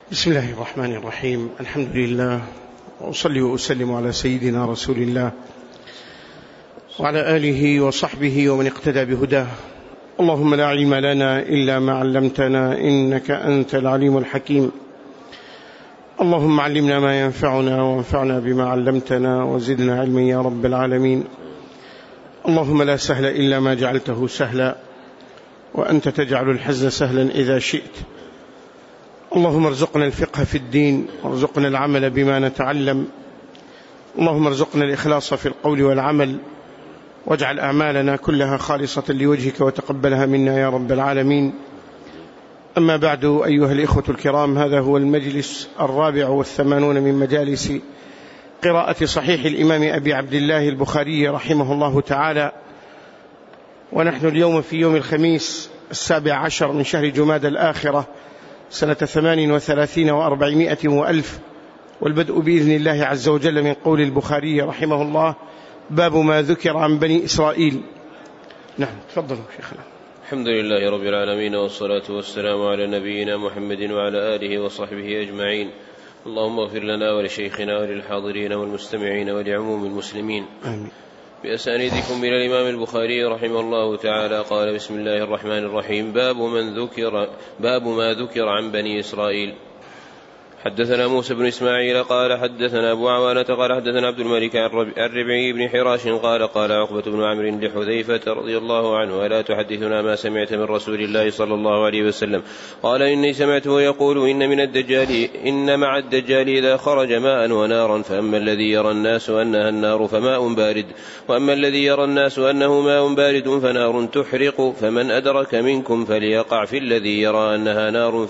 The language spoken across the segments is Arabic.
بسم الله الرحمن الرحيم. الحمد لله، وأصلي وأسلم على سيدنا رسول الله وعلى آله وصحبه ومن اقتدى بهداه. اللهم لا علم لنا إلا ما علمتنا، إنك أنت العليم الحكيم. اللهم علمنا ما ينفعنا وانفعنا بما علمتنا وزدنا علما يا رب العالمين. اللهم لا سهل إلا ما جعلته سهلا، وأنت تجعل الحزن سهلا إذا شئت. اللهم ارزقنا الفقه في الدين، وارزقنا العمل بما نتعلم. اللهم ارزقنا الإخلاص في القول والعمل، واجعل أعمالنا كلها خالصة لوجهك وتقبلها منا يا رب العالمين. أما بعد، أيها الإخوة الكرام، هذا هو المجلس 84 من مجالس قراءة صحيح الإمام أبي عبد الله البخاري رحمه الله تعالى، ونحن اليوم في يوم الخميس 17 من شهر جمادى الآخرة سنة 38 و400 وألف، والبدء بإذن الله عز وجل من قول البخاري رحمه الله: باب ما ذكر عن بني إسرائيل. نعم، تفضلوا شيخنا. الحمد لله رب العالمين، والصلاة والسلام على نبينا محمد وعلى آله وصحبه أجمعين. اللهم اغفر لنا ولشيخنا وللحاضرين والمستمعين ولعموم المسلمين. آمين. بأسانيدكم إلى الإمام البخاري رحمه الله تعالى قال: بسم الله الرحمن الرحيم. باب ما ذكر عن بني إسرائيل. حدثنا موسى بن إسماعيل قال حدثنا أبو عوانة قال حدثنا عبد الملك عن ربعي بن حراش قال عقبة بن عمرو لحذيفة رضي الله عنه: ألا تحدثنا ما سمعت من رسول الله صلى الله عليه وسلم؟ قال: إني سمعته يقول: إن مع الدجال إذا خرج ماء ونارا، فأما الذي يرى الناس أنها النار فماء بارد، وأما الذي يرى الناس أنه ماء بارد فنار تحرق، فمن أدرك منكم فليقع في الذي يرى أنها نار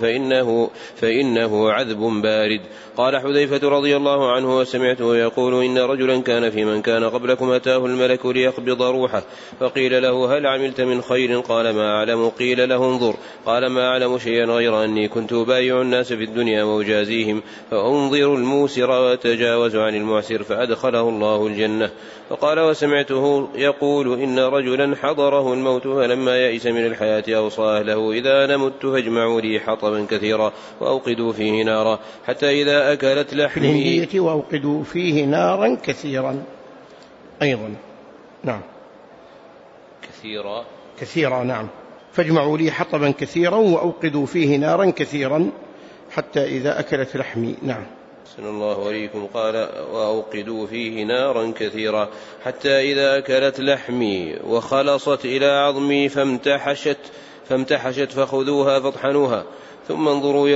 فإنه عذب بارد. قال حذيفة رضي الله عنه: وسمعته يقول: إن رجلا كان في من كان قبلكم أتاه الملك ليقبض روحه، فقيل له: هل عملت من خير؟ قال: ما أعلم. قيل له: انظر. قال: ما أعلم شيئا غير أني كنت أبايع الناس في الدنيا وأجازيهم، فأنظر الموسر وأتجاوز عن المعسر، فأدخله الله الجنة. فقال: وسمعته يقول: إن رجلا حضره الموت فلما يئس من الحياة أوصى أهله: إذا أنا مت فاجمعوا لي حطبا كثيرا وأوقدوا فيه نارا حتى إذا أكلت لحمي. في الهندية: وأوقدوا فيه نارا كثيرا أيضا. نعم، كثيرا. نعم، فاجمعوا لي حطبا كثيرا وأوقدوا فيه نارا كثيرا حتى إذا أكلت لحمي. نعم. صلى الله عليكم. قال: وأوقدوا فيه نارا كثيرا حتى إذا أكلت لحمي وخلصت إلى عظمي فامتحشت فخذوها فاطحنوها، ثم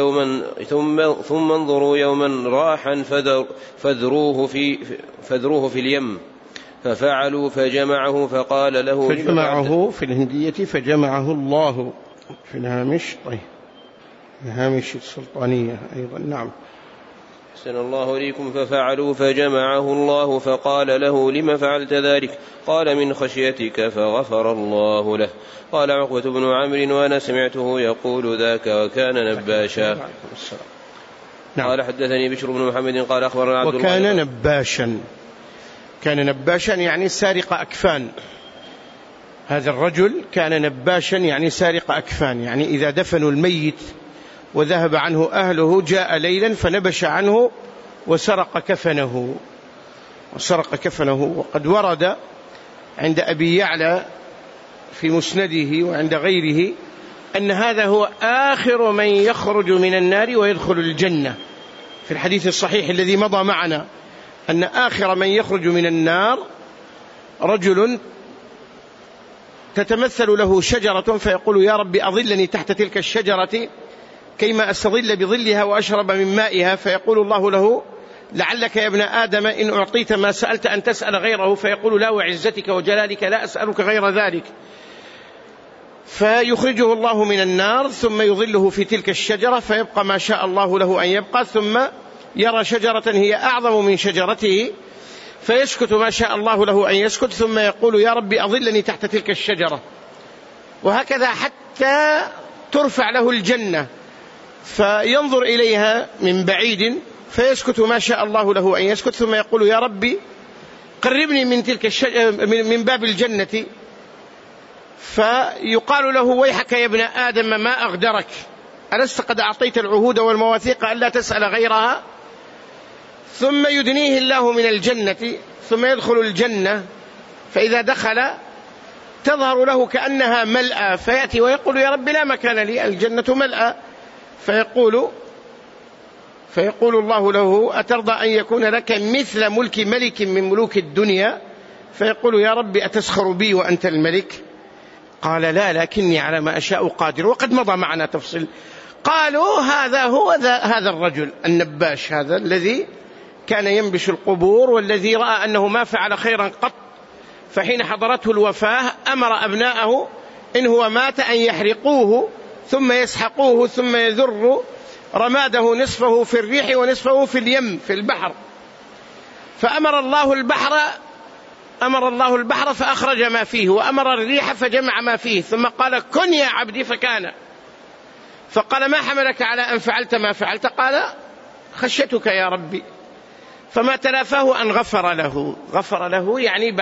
انظروا يوما راحا فذروه في اليم. ففعلوا فجمعه فقال له: فجمعه في الهندية فجمعه الله في الهامش. طيب، الهامش السلطانية أيضا. نعم. أحسن الله إليكم. ففعلوا فجمعه الله فقال له: لم فعلت ذلك؟ قال: من خشيتك، فغفر الله له. قال عقبة بن عمرو: وأنا سمعته يقول ذاك وكان نباشا. نعم. قال: حدثني بشر بن محمد قال أخبرنا عبد الله. وكان نباشا. كان نباشا يعني سارق أكفان. هذا الرجل كان نباشا يعني سارق أكفان، يعني إذا دفنوا الميت وذهب عنه أهله جاء ليلا فنبش عنه وسرق كفنه. وقد ورد عند أبي يعلى في مسنده وعند غيره أن هذا هو آخر من يخرج من النار ويدخل الجنة، في الحديث الصحيح الذي مضى معنا أن آخر من يخرج من النار رجل تتمثل له شجرة فيقول: يا رب أظلني تحت تلك الشجرة كيما أستظل بظلها وأشرب من مائها، فيقول الله له: لعلك يا ابن آدم إن أعطيت ما سألت أن تسأل غيره، فيقول: لا، وعزتك وجلالك لا أسألك غير ذلك. فيخرجه الله من النار ثم يظله في تلك الشجرة فيبقى ما شاء الله له أن يبقى، ثم يرى شجرة هي أعظم من شجرته فيسكت ما شاء الله له أن يسكت، ثم يقول: يا رب أظلني تحت تلك الشجرة، وهكذا حتى ترفع له الجنة، فينظر إليها من بعيد فيسكت ما شاء الله له أن يسكت، ثم يقول: يا ربي قربني من تلك من باب الجنة، فيقال له: ويحك يا ابن آدم ما أغدرك، ألست قد أعطيت العهود والمواثيق ألا تسأل غيرها؟ ثم يدنيه الله من الجنة ثم يدخل الجنة، فإذا دخل تظهر له كأنها ملأى، فيأتي ويقول يا رب لا مكان لي، الجنة ملأى. فيقول الله له أترضى أن يكون لك مثل ملك ملك من ملوك الدنيا؟ فيقول يا رب أتسخر بي وأنت الملك؟ قال لا، لكني على ما أشاء قادر. وقد مضى معنا تفصيل. قالوا هذا الرجل النباش، هذا الذي كان ينبش القبور والذي رأى أنه ما فعل خيرا قط، فحين حضرته الوفاة أمر أبناءه إن هو مات أن يحرقوه ثم يسحقوه ثم يذر رماده نصفه في الريح ونصفه في اليم في البحر. فأمر الله البحر فأخرج ما فيه، وأمر الريح فجمع ما فيه، ثم قال كن يا عبدي فكان. فقال ما حملك على أن فعلت ما فعلت؟ قال خشيتك يا ربي. فما تلافاه أن غفر له يعني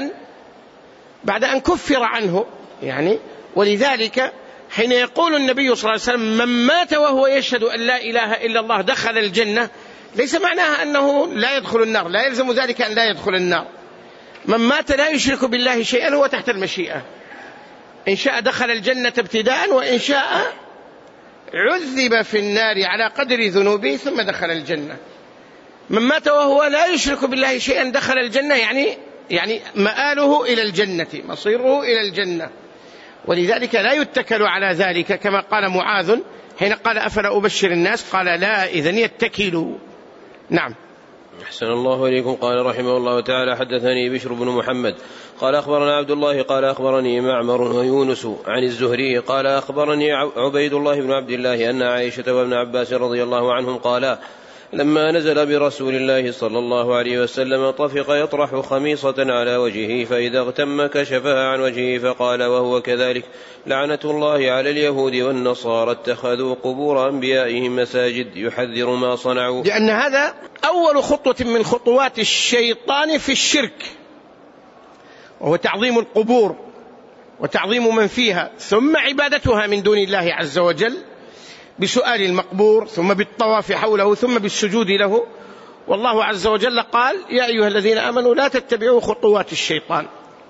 بعد أن كفر عنه يعني. ولذلك حين يقول النبي صلى الله عليه وسلم من مات وهو يشهد أن لا إله إلا الله دخل الجنة، ليس معناها أنه لا يدخل النار، لا يلزم ذلك أن لا يدخل النار. من مات لا يشرك بالله شيئا هو تحت المشيئة، إن شاء دخل الجنة ابتداء، وإن شاء عذب في النار على قدر ذنوبه ثم دخل الجنة. من مات وهو لا يشرك بالله شيئا دخل الجنة، يعني مآله إلى الجنة، مصيره إلى الجنة. ولذلك لا يتكل على ذلك، كما قال معاذ حين قال أفلا أبشر الناس؟ قال لا، إذن يتكلوا. نعم. أحسن الله إليكم. قال رحمه الله تعالى حدثني بشر بن محمد قال أخبرنا عبد الله قال أخبرني معمر ويونس عن الزهري قال أخبرني عبيد الله بن عبد الله أن عائشة وابن عباس رضي الله عنهم قالا لما نزل برسول الله صلى الله عليه وسلم طفق يطرح خميصة على وجهه، فإذا اغتم كشفها عن وجهه فقال وهو كذلك لعنة الله على اليهود والنصارى اتخذوا قبور أنبيائهم مساجد يحذر ما صنعوا. لأن هذا أول خطوة من خطوات الشيطان في الشرك، وهو تعظيم القبور وتعظيم من فيها، ثم عبادتها من دون الله عز وجل بسؤال المقبور، ثم بالطواف حوله، ثم بالسجود له. والله عز وجل قال يا أيها الذين آمنوا لا تتبعوا خطوات الشيطان.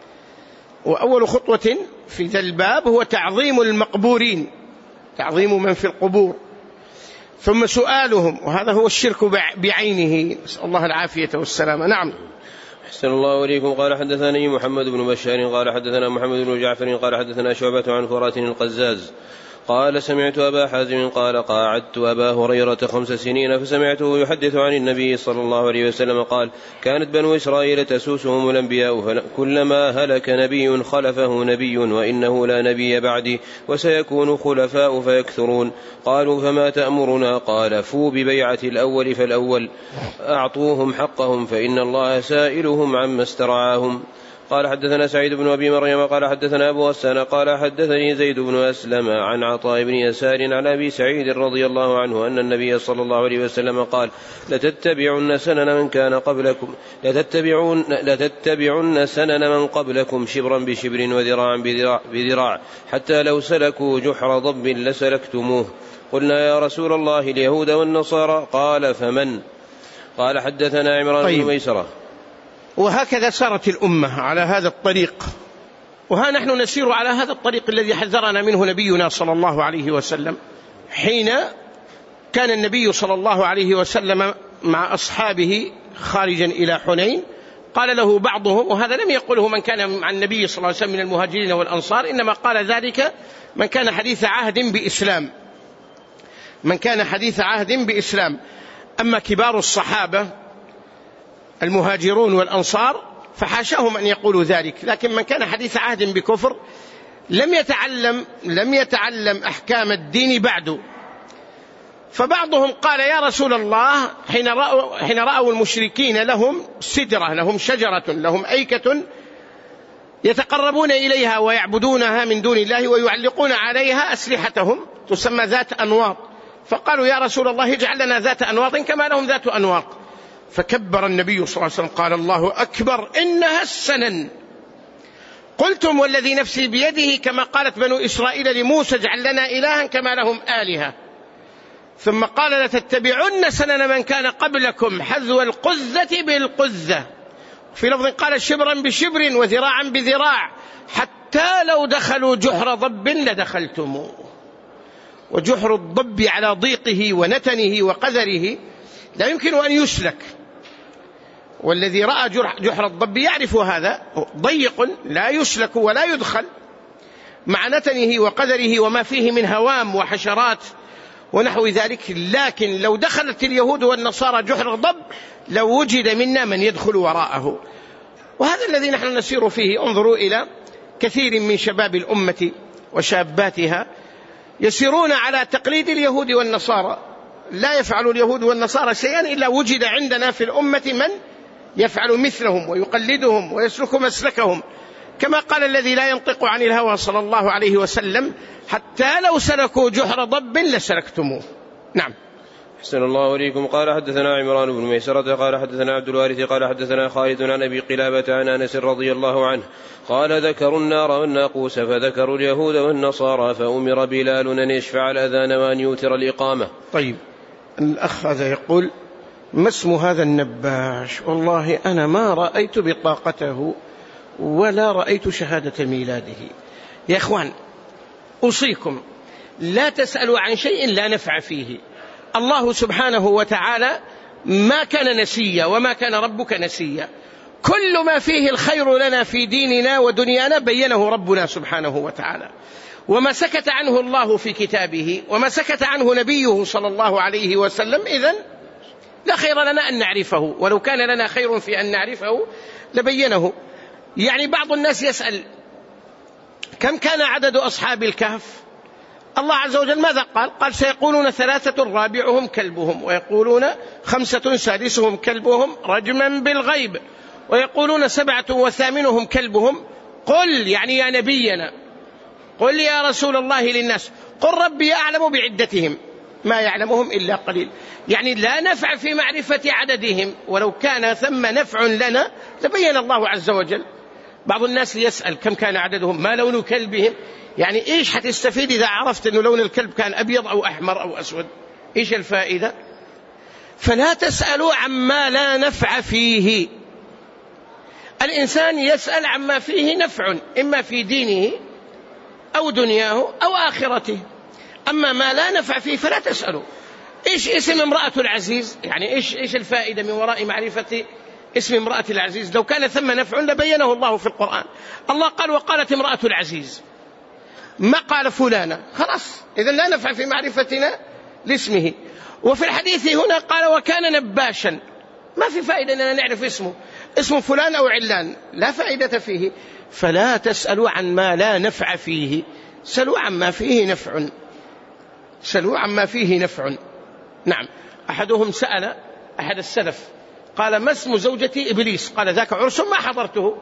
وأول خطوة في ذا الباب هو تعظيم المقبورين، تعظيم من في القبور، ثم سؤالهم، وهذا هو الشرك بعينه، نسأل الله العافية والسلامة. نعم. أحسن الله إليكم. قال حدثني محمد بن بشار قال حدثنا محمد بن جعفر قال حدثنا شعبة عن فرات القزاز قال سمعت أبا حازم قال قاعدت أبا هريرة 5 سنين فسمعته يحدث عن النبي صلى الله عليه وسلم قال كانت بنو إسرائيل تسوسهم الأنبياء، فكلما هلك نبي خلفه نبي وإنه لا نبي بعدي وسيكون خلفاء فيكثرون. قالوا فما تأمرنا؟ قال فوا ببيعة الأول فالأول، أعطوهم حقهم فإن الله سائلهم عما استرعاهم. قال حدثنا سعيد بن أبي مريم قال حدثنا أبو غسان قال حدثني زيد بن أسلم عن عطاء بن يسار عن أبي سعيد رضي الله عنه أن النبي صلى الله عليه وسلم قال لتتبعن سنن من كان قبلكم لتتبعن سنن من قبلكم شبرا بشبر وذراعا بذراع حتى لو سلكوا جحر ضب لسلكتموه. قلنا يا رسول الله اليهود والنصارى قال فمن؟ قال حدثنا عمران بن ميسرة. وهكذا سارت الأمة على هذا الطريق، وها نحن نسير على هذا الطريق الذي حذرنا منه نبينا صلى الله عليه وسلم. حين كان النبي صلى الله عليه وسلم مع أصحابه خارجا إلى حنين، قال له بعضهم، وهذا لم يقله من كان مع النبي صلى الله عليه وسلم من المهاجرين والأنصار، إنما قال ذلك من كان حديث عهد بإسلام. أما كبار الصحابة المهاجرون والأنصار فحاشاهم أن يقولوا ذلك، لكن من كان حديث عهد بكفر لم يتعلم أحكام الدين بعد. فبعضهم قال يا رسول الله حين رأوا المشركين لهم سدرة، لهم شجرة، لهم أيكة يتقربون إليها ويعبدونها من دون الله ويعلقون عليها أسلحتهم تسمى ذات أنواط، فقالوا يا رسول الله اجعل لنا ذات أنواط كما لهم ذات أنواط. فكبر النبي صلى الله عليه وسلم قال الله أكبر إنها السنن. قلتم والذي نفسي بيده كما قالت بنو إسرائيل لموسى اجعل لنا إلها كما لهم آلهة. ثم قال لتتبعن سنن من كان قبلكم حذو القذة بالقذة، في لفظ قال شبرا بشبر وذراعا بذراع، حتى لو دخلوا جحر ضب لدخلتموه. وجحر الضب على ضيقه ونتنه وقذره لا يمكن أن يسلك، والذي رأى جحر الضب يعرف هذا، ضيق لا يسلك ولا يدخل، مع نتنه وقذره وما فيه من هوام وحشرات ونحو ذلك. لكن لو دخلت اليهود والنصارى جحر ضب لو وجد منا من يدخل وراءه، وهذا الذي نحن نسير فيه. انظروا إلى كثير من شباب الأمة وشاباتها يسيرون على تقليد اليهود والنصارى، لا يفعل اليهود والنصارى شيئا إلا وجد عندنا في الأمة من يفعل مثلهم ويقلدهم ويسلك مسلكهم، كما قال الذي لا ينطق عن الهوى صلى الله عليه وسلم: حتى لو سلكوا جحر ضب لسلكتموه. نعم. أحسن الله إليكم. قال حدثنا عمران بن ميسرة قال حدثنا عبد الوارث قال حدثنا خالد عن أبي قلابة عن أنس رضي الله عنه قال: ذكروا النار والناقوس فذكروا اليهود والنصارى فأمر بلال أن يشفع الأذان وأن يوتر الإقامة. طيب، الأخ هذا يقول: ما اسم هذا النباش؟ والله أنا ما رأيت بطاقته ولا رأيت شهادة ميلاده. يا إخوان، أوصيكم لا تسألوا عن شيء لا نفع فيه. الله سبحانه وتعالى ما كان نسيا وما كان ربك نسيا. كل ما فيه الخير لنا في ديننا ودنيانا بينه ربنا سبحانه وتعالى، وما سكت عنه الله في كتابه وما سكت عنه نبيه صلى الله عليه وسلم إذن لا خير لنا أن نعرفه، ولو كان لنا خير في أن نعرفه لبينه. يعني بعض الناس يسأل: كم كان عدد أصحاب الكهف؟ الله عز وجل ماذا قال؟ قال: سيقولون 3 رابعهم كلبهم، ويقولون 5 سادسهم كلبهم رجما بالغيب، ويقولون 7 وثامنهم كلبهم. قل، يعني يا نبينا، قل يا رسول الله للناس، قل ربي أعلم بعدتهم ما يعلمهم إلا قليل. يعني لا نفع في معرفة عددهم، ولو كان ثم نفع لنا لبين الله عز وجل. بعض الناس يسأل: كم كان عددهم؟ ما لون كلبهم؟ يعني إيش حتستفيد إذا عرفت أنه لون الكلب كان أبيض أو أحمر أو أسود؟ إيش الفائدة؟ فلا تسألوا عما لا نفع فيه. الإنسان يسأل عما فيه نفع، إما في دينه أو دنياه أو آخرته. أما ما لا نفع فيه فلا تسألوا. إيش اسم امرأة العزيز؟ يعني إيش الفائدة من وراء معرفة اسم امرأة العزيز؟ لو كان ثم نفع لبينه الله في القرآن. الله قال: وقالت امرأة العزيز، ما قال فلانة. خلاص، إذن لا نفع في معرفتنا لاسمه. وفي الحديث هنا قال: وكان نباشا. ما في فائدة أننا نعرف اسم فلان أو علان، لا فائدة فيه. فلا تسألوا عن ما لا نفع فيه، سلوا عما فيه نفع، سلوا عما فيه نفع. نعم. أحدهم سأل أحد السلف قال: ما اسم زوجة إبليس؟ قال: ذاك عرس ما حضرته،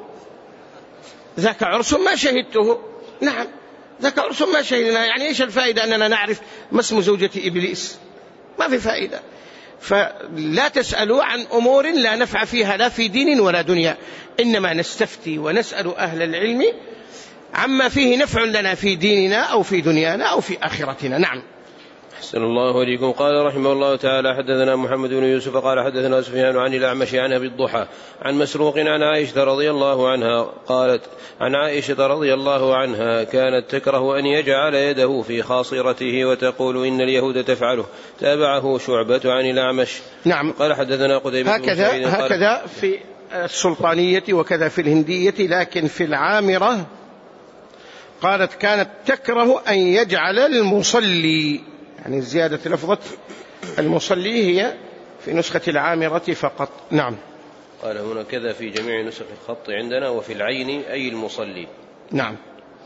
ذاك عرس ما شهدته. نعم، ذاك عرس ما شهدنا. يعني إيش الفائدة أننا نعرف ما اسم زوجة إبليس؟ ما في فائدة. فلا تسألوا عن أمور لا نفع فيها لا في دين ولا دنيا، إنما نستفتي ونسأل أهل العلم عما فيه نفع لنا في ديننا أو في دنيانا أو في آخرتنا. نعم. أحسن الله إليكم. قال رحمه الله تعالى: حدثنا محمد بن يوسف قال حدثنا سفيان عن الأعمش عن أبي الضحى عن مسروق عن عائشة رضي الله عنها قالت: عن عائشة رضي الله عنها كانت تكره أن يجعل يده في خاصرته وتقول إن اليهود تفعله. تابعه شعبة عن الأعمش. نعم. قال حدثنا قتيبة هكذا في السلطانية وكذا في الهندية، لكن في العامرة قالت كانت تكره أن يجعل المصلي، يعني زيادة لفظة المصلي هي في نسخة العامرة فقط. نعم. قال هنا كذا في جميع نسخ الخط عندنا، وفي العين أي المصلي. نعم،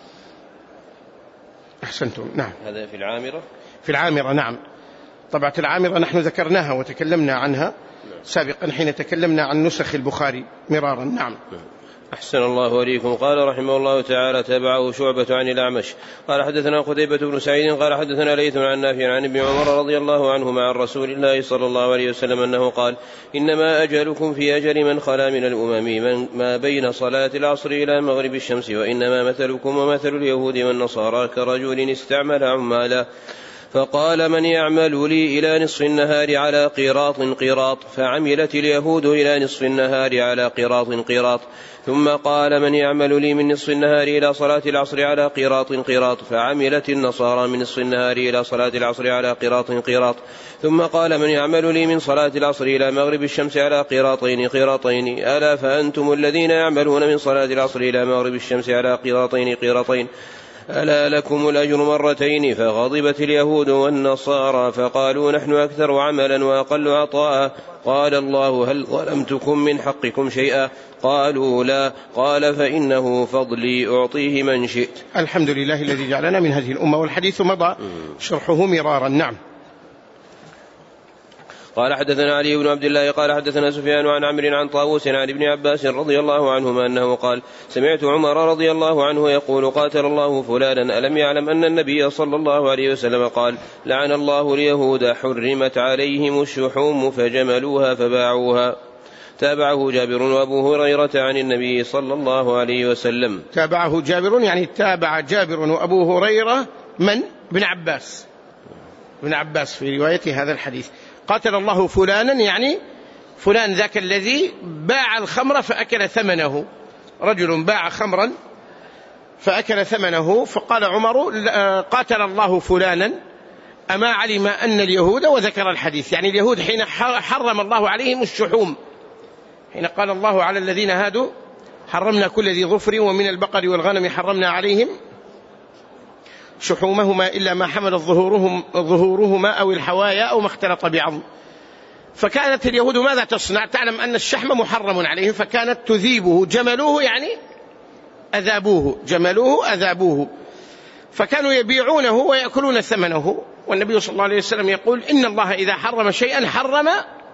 أحسنتم. نعم، هذا في العامرة. في العامرة. نعم، طبعة العامرة نحن ذكرناها وتكلمنا عنها سابقا حين تكلمنا عن نسخ البخاري مرارا. نعم. أحسن الله إليكم. قال رحمه الله تعالى: تابعه شعبة عن الأعمش قال حدثنا قتيبة بن سعيد قال حدثنا ليث عن نافع عن ابن عمر رضي الله عنهما عن رسول الله صلى الله عليه وسلم أنه قال: إنما أجلكم في أجل من خلا من الأمم ما بين صلاة العصر إلى مغرب الشمس، وإنما مثلكم ومثل اليهود والنصارى كرجل استعمل عمالا فقال من يعمل لي إلى نصف النهار على قيراط فعملت اليهود إلى نصف النهار على قيراط ثم قال من يعمل لي من نصف النهار إلى صلاة العصر على قيراط فعملت النصارى من نصف النهار إلى صلاة العصر على قيراط ثم قال من يعمل لي من صلاة العصر إلى مغرب الشمس على قيراطين ألا فأنتم الذين يعملون من صلاة العصر إلى مغرب الشمس على قيراطين ألا لكم الأجر مرتين. فغضبت اليهود والنصارى فقالوا نحن أكثر عملا وأقل عطاء. قال الله هل ظلمتكم من حقكم شيئا؟ قالوا لا. قال فإنه فضلي أعطيه من شئت. الحمد لله الذي جعلنا من هذه الأمة، والحديث مضى شرحه مرارا. نعم. قال حدثنا علي بن عبد الله قال حدثنا سفيان عن عمرو عن طاووس عن ابن عباس رضي الله عنهما أنه قال سمعت عمر رضي الله عنه يقول قاتل الله فلانا ألم يعلم أن النبي صلى الله عليه وسلم قال لعن الله اليهود حرمت عليهم الشحوم فجملوها فباعوها. تابعه جابر وأبو هريرة عن النبي صلى الله عليه وسلم. تابعه جابر يعني تابع جابر وأبو هريرة من؟ ابن عباس في رواية هذا الحديث. قاتل الله فلانا يعني فلان ذاك الذي باع الخمر فأكل ثمنه، رجل باع خمرا فأكل ثمنه. فقال عمر قاتل الله فلانا أما علم أن اليهود، وذكر الحديث يعني اليهود حين حرم الله عليهم الشحوم، حين قال الله على الذين هادوا حرمنا كل ذي ظفر ومن البقر والغنم حرمنا عليهم شحومهما إلا ما حمل ظهورهما أو الحوايا أو ما اختلط بعظم. فكانت اليهود ماذا تصنع؟ تعلم أن الشحم محرم عليهم، فكانت تذيبه، جملوه يعني أذابوه، فكانوا يبيعونه ويأكلون ثمنه. والنبي صلى الله عليه وسلم يقول إن الله إذا حرم شيئا حرم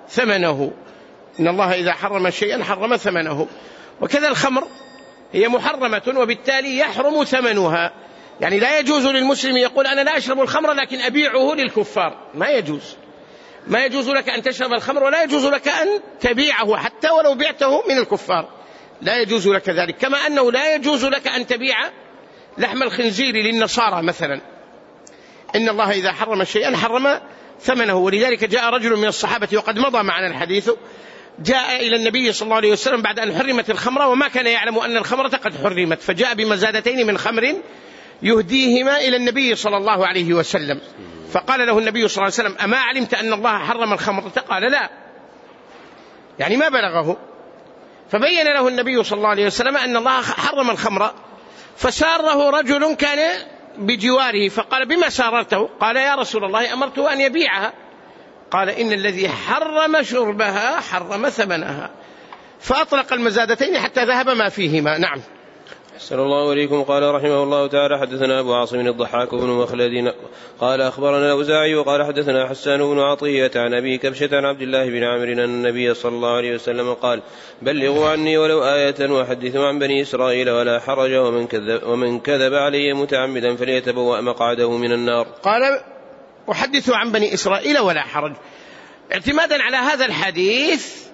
ثمنه، وكذا الخمر هي محرمة وبالتالي يحرم ثمنها. يعني لا يجوز للمسلم يقول أنا لا أشرب الخمر لكن أبيعه للكفار، ما يجوز لك أن تشرب الخمر، ولا يجوز لك أن تبيعه حتى ولو بعته من الكفار، لا يجوز لك ذلك. كما أنه لا يجوز لك أن تبيع لحم الخنزير للنصارى مثلا، إن الله إذا حرم شيئا حرم ثمنه. ولذلك جاء رجل من الصحابة وقد مضى معنا الحديث، جاء إلى النبي صلى الله عليه وسلم بعد أن حرمت الخمر وما كان يعلم أن الخمرة قد حرمت، فجاء بمزادتين من خمر يهديهما إلى النبي صلى الله عليه وسلم. فقال له النبي صلى الله عليه وسلم أما علمت أن الله حرم الخمرة؟ قال لا، يعني ما بلغه. فبين له النبي صلى الله عليه وسلم أن الله حرم الخمر. فساره رجل كان بجواره فقال بما ساررته؟ قال يا رسول الله أمرته أن يبيعها. قال إن الذي حرم شربها حرم ثمنها، فأطلق المزادتين حتى ذهب ما فيهما. نعم. أحسن الله إليكم. قال رحمه الله تعالى حدثنا أبو عاصم الضحاك بن مخلد قال أخبرنا الأوزاعي وقال حدثنا حسان بن عطية عن أبي كبشة عن عبد الله بن عمرو أن النبي صلى الله عليه وسلم قال بلغوا عني ولو آية وحدثوا عن بني إسرائيل ولا حرج ومن كذب علي متعمدا فليتبوأ مقعده من النار. قال وحدثوا عن بني إسرائيل ولا حرج. اعتمادا على هذا الحديث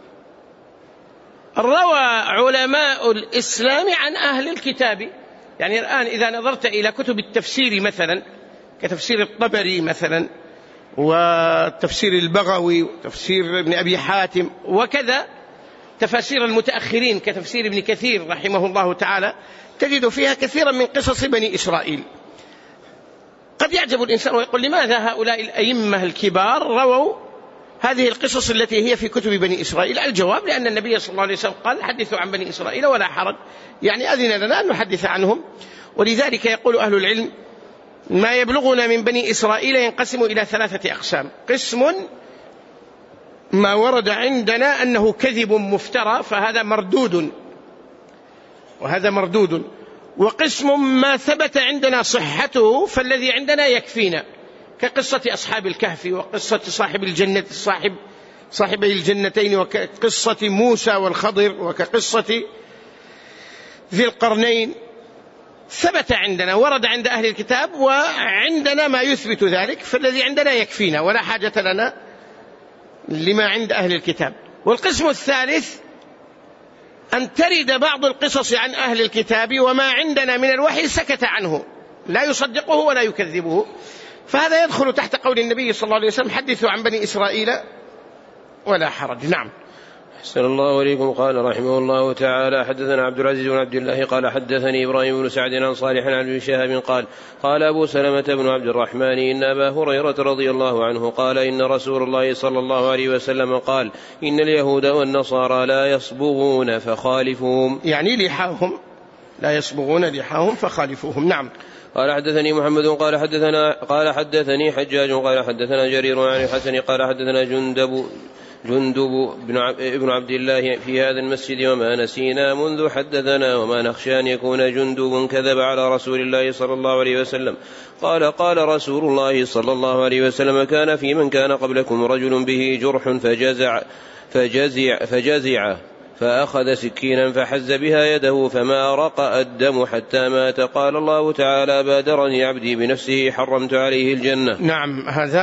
روى علماء الإسلام عن أهل الكتاب. يعني الآن إذا نظرت إلى كتب التفسير مثلا كتفسير الطبري مثلا وتفسير البغوي وتفسير ابن أبي حاتم وكذا تفاسير المتأخرين كتفسير ابن كثير رحمه الله تعالى، تجد فيها كثيرا من قصص بني إسرائيل. قد يعجب الإنسان ويقول لماذا هؤلاء الأئمة الكبار رووا هذه القصص التي هي في كتب بني إسرائيل؟ الجواب لأن النبي صلى الله عليه وسلم قال حدثوا عن بني إسرائيل ولا حرج، يعني أذن لنا أن نحدث عنهم. ولذلك يقول أهل العلم ما يبلغنا من بني إسرائيل ينقسم إلى 3 أقسام. قسم ما ورد عندنا أنه كذب مفترى فهذا مردود وهذا مردود، وقسم ما ثبت عندنا صحته فالذي عندنا يكفينا، كقصة أصحاب الكهف وقصة صاحبي الجنتين وكقصة موسى والخضر وكقصة ذي القرنين. ثبت عندنا ورد عند أهل الكتاب وعندنا ما يثبت ذلك، فالذي عندنا يكفينا ولا حاجة لنا لما عند أهل الكتاب. والقسم الثالث أن ترد بعض القصص عن أهل الكتاب وما عندنا من الوحي سكت عنه، لا يصدقه ولا يكذبه، فهذا يدخل تحت قول النبي صلى الله عليه وسلم حدثوا عن بني إسرائيل ولا حرج. نعم. أحسن الله إليكم. قال رحمه الله تعالى حدثنا عبد العزيز بن عبد الله قال حدثني إبراهيم بن سعد عن صالح عن ابن شهاب قال قال أبو سلمة بن عبد الرحمن إن أبا هريرة رضي الله عنه قال إن رسول الله صلى الله عليه وسلم قال إن اليهود والنصارى لا يصبغون فخالفوهم، يعني لحاهم لا يصبغون لحاهم فخالفوهم. نعم. قال حدثني محمد قال حدثني حجاج قال حدثنا جرير عن الحسن قال حدثنا جندب بن عبد الله في هذا المسجد وما نسينا منذ حدثنا وما نخشى أن يكون جندب كذب على رسول الله صلى الله عليه وسلم. قال رسول الله صلى الله عليه وسلم كان في من كان قبلكم رجل به جرح فجزع فأخذ سكينا فحز بها يده فما رقأ الدم حتى مات. قال الله تعالى بادرني عبدي بنفسه حرمت عليه الجنة. نعم.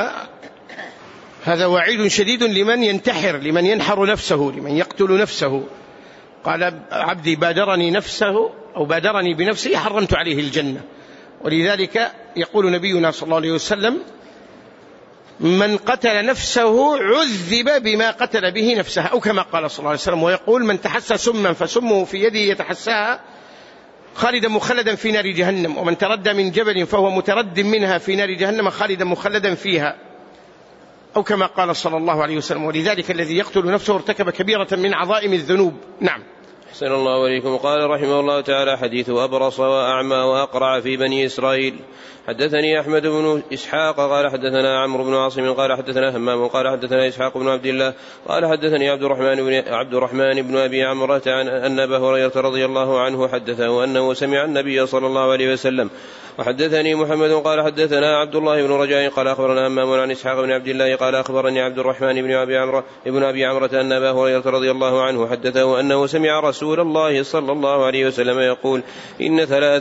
هذا وعيد شديد لمن ينتحر، لمن ينحر نفسه، لمن يقتل نفسه. قال عبدي بادرني نفسه أو بادرني بنفسه حرمت عليه الجنة. ولذلك يقول نبينا صلى الله عليه وسلم من قتل نفسه عذب بما قتل به نفسه، أو كما قال صلى الله عليه وسلم. ويقول من تحسى سما فسمه في يده يتحساها خالدا مخلدا في نار جهنم، ومن تردى من جبل فهو مترد منها في نار جهنم خالدا مخلدا فيها، أو كما قال صلى الله عليه وسلم. ولذلك الذي يقتل نفسه ارتكب كبيرة من عظائم الذنوب. نعم. أحسن الله إليكم. قال رحمه الله تعالى حديث أبرص وأعمى وأقرع في بني إسرائيل. حدثني أحمد بن إسحاق قال حدثنا عمرو بن عاصم قال حدثنا همام قال حدثنا إسحاق بن عبد الله قال حدثني عبد الرحمن بن أبي عمرة عن أن أبا هريرة رضي الله عنه حدثه أنه سمع النبي صلى الله عليه وسلم. وحدثني محمد قال حدثنا عبد الله بن رجاء قال أخبرنا همام عن إسحاق بن عبد الله قال أخبرني عبد الرحمن بن أبي عمرة أن أبا هريرة رضي الله عنه حدثه أنه سمع رسول الله صلى الله عليه وسلم يقول إن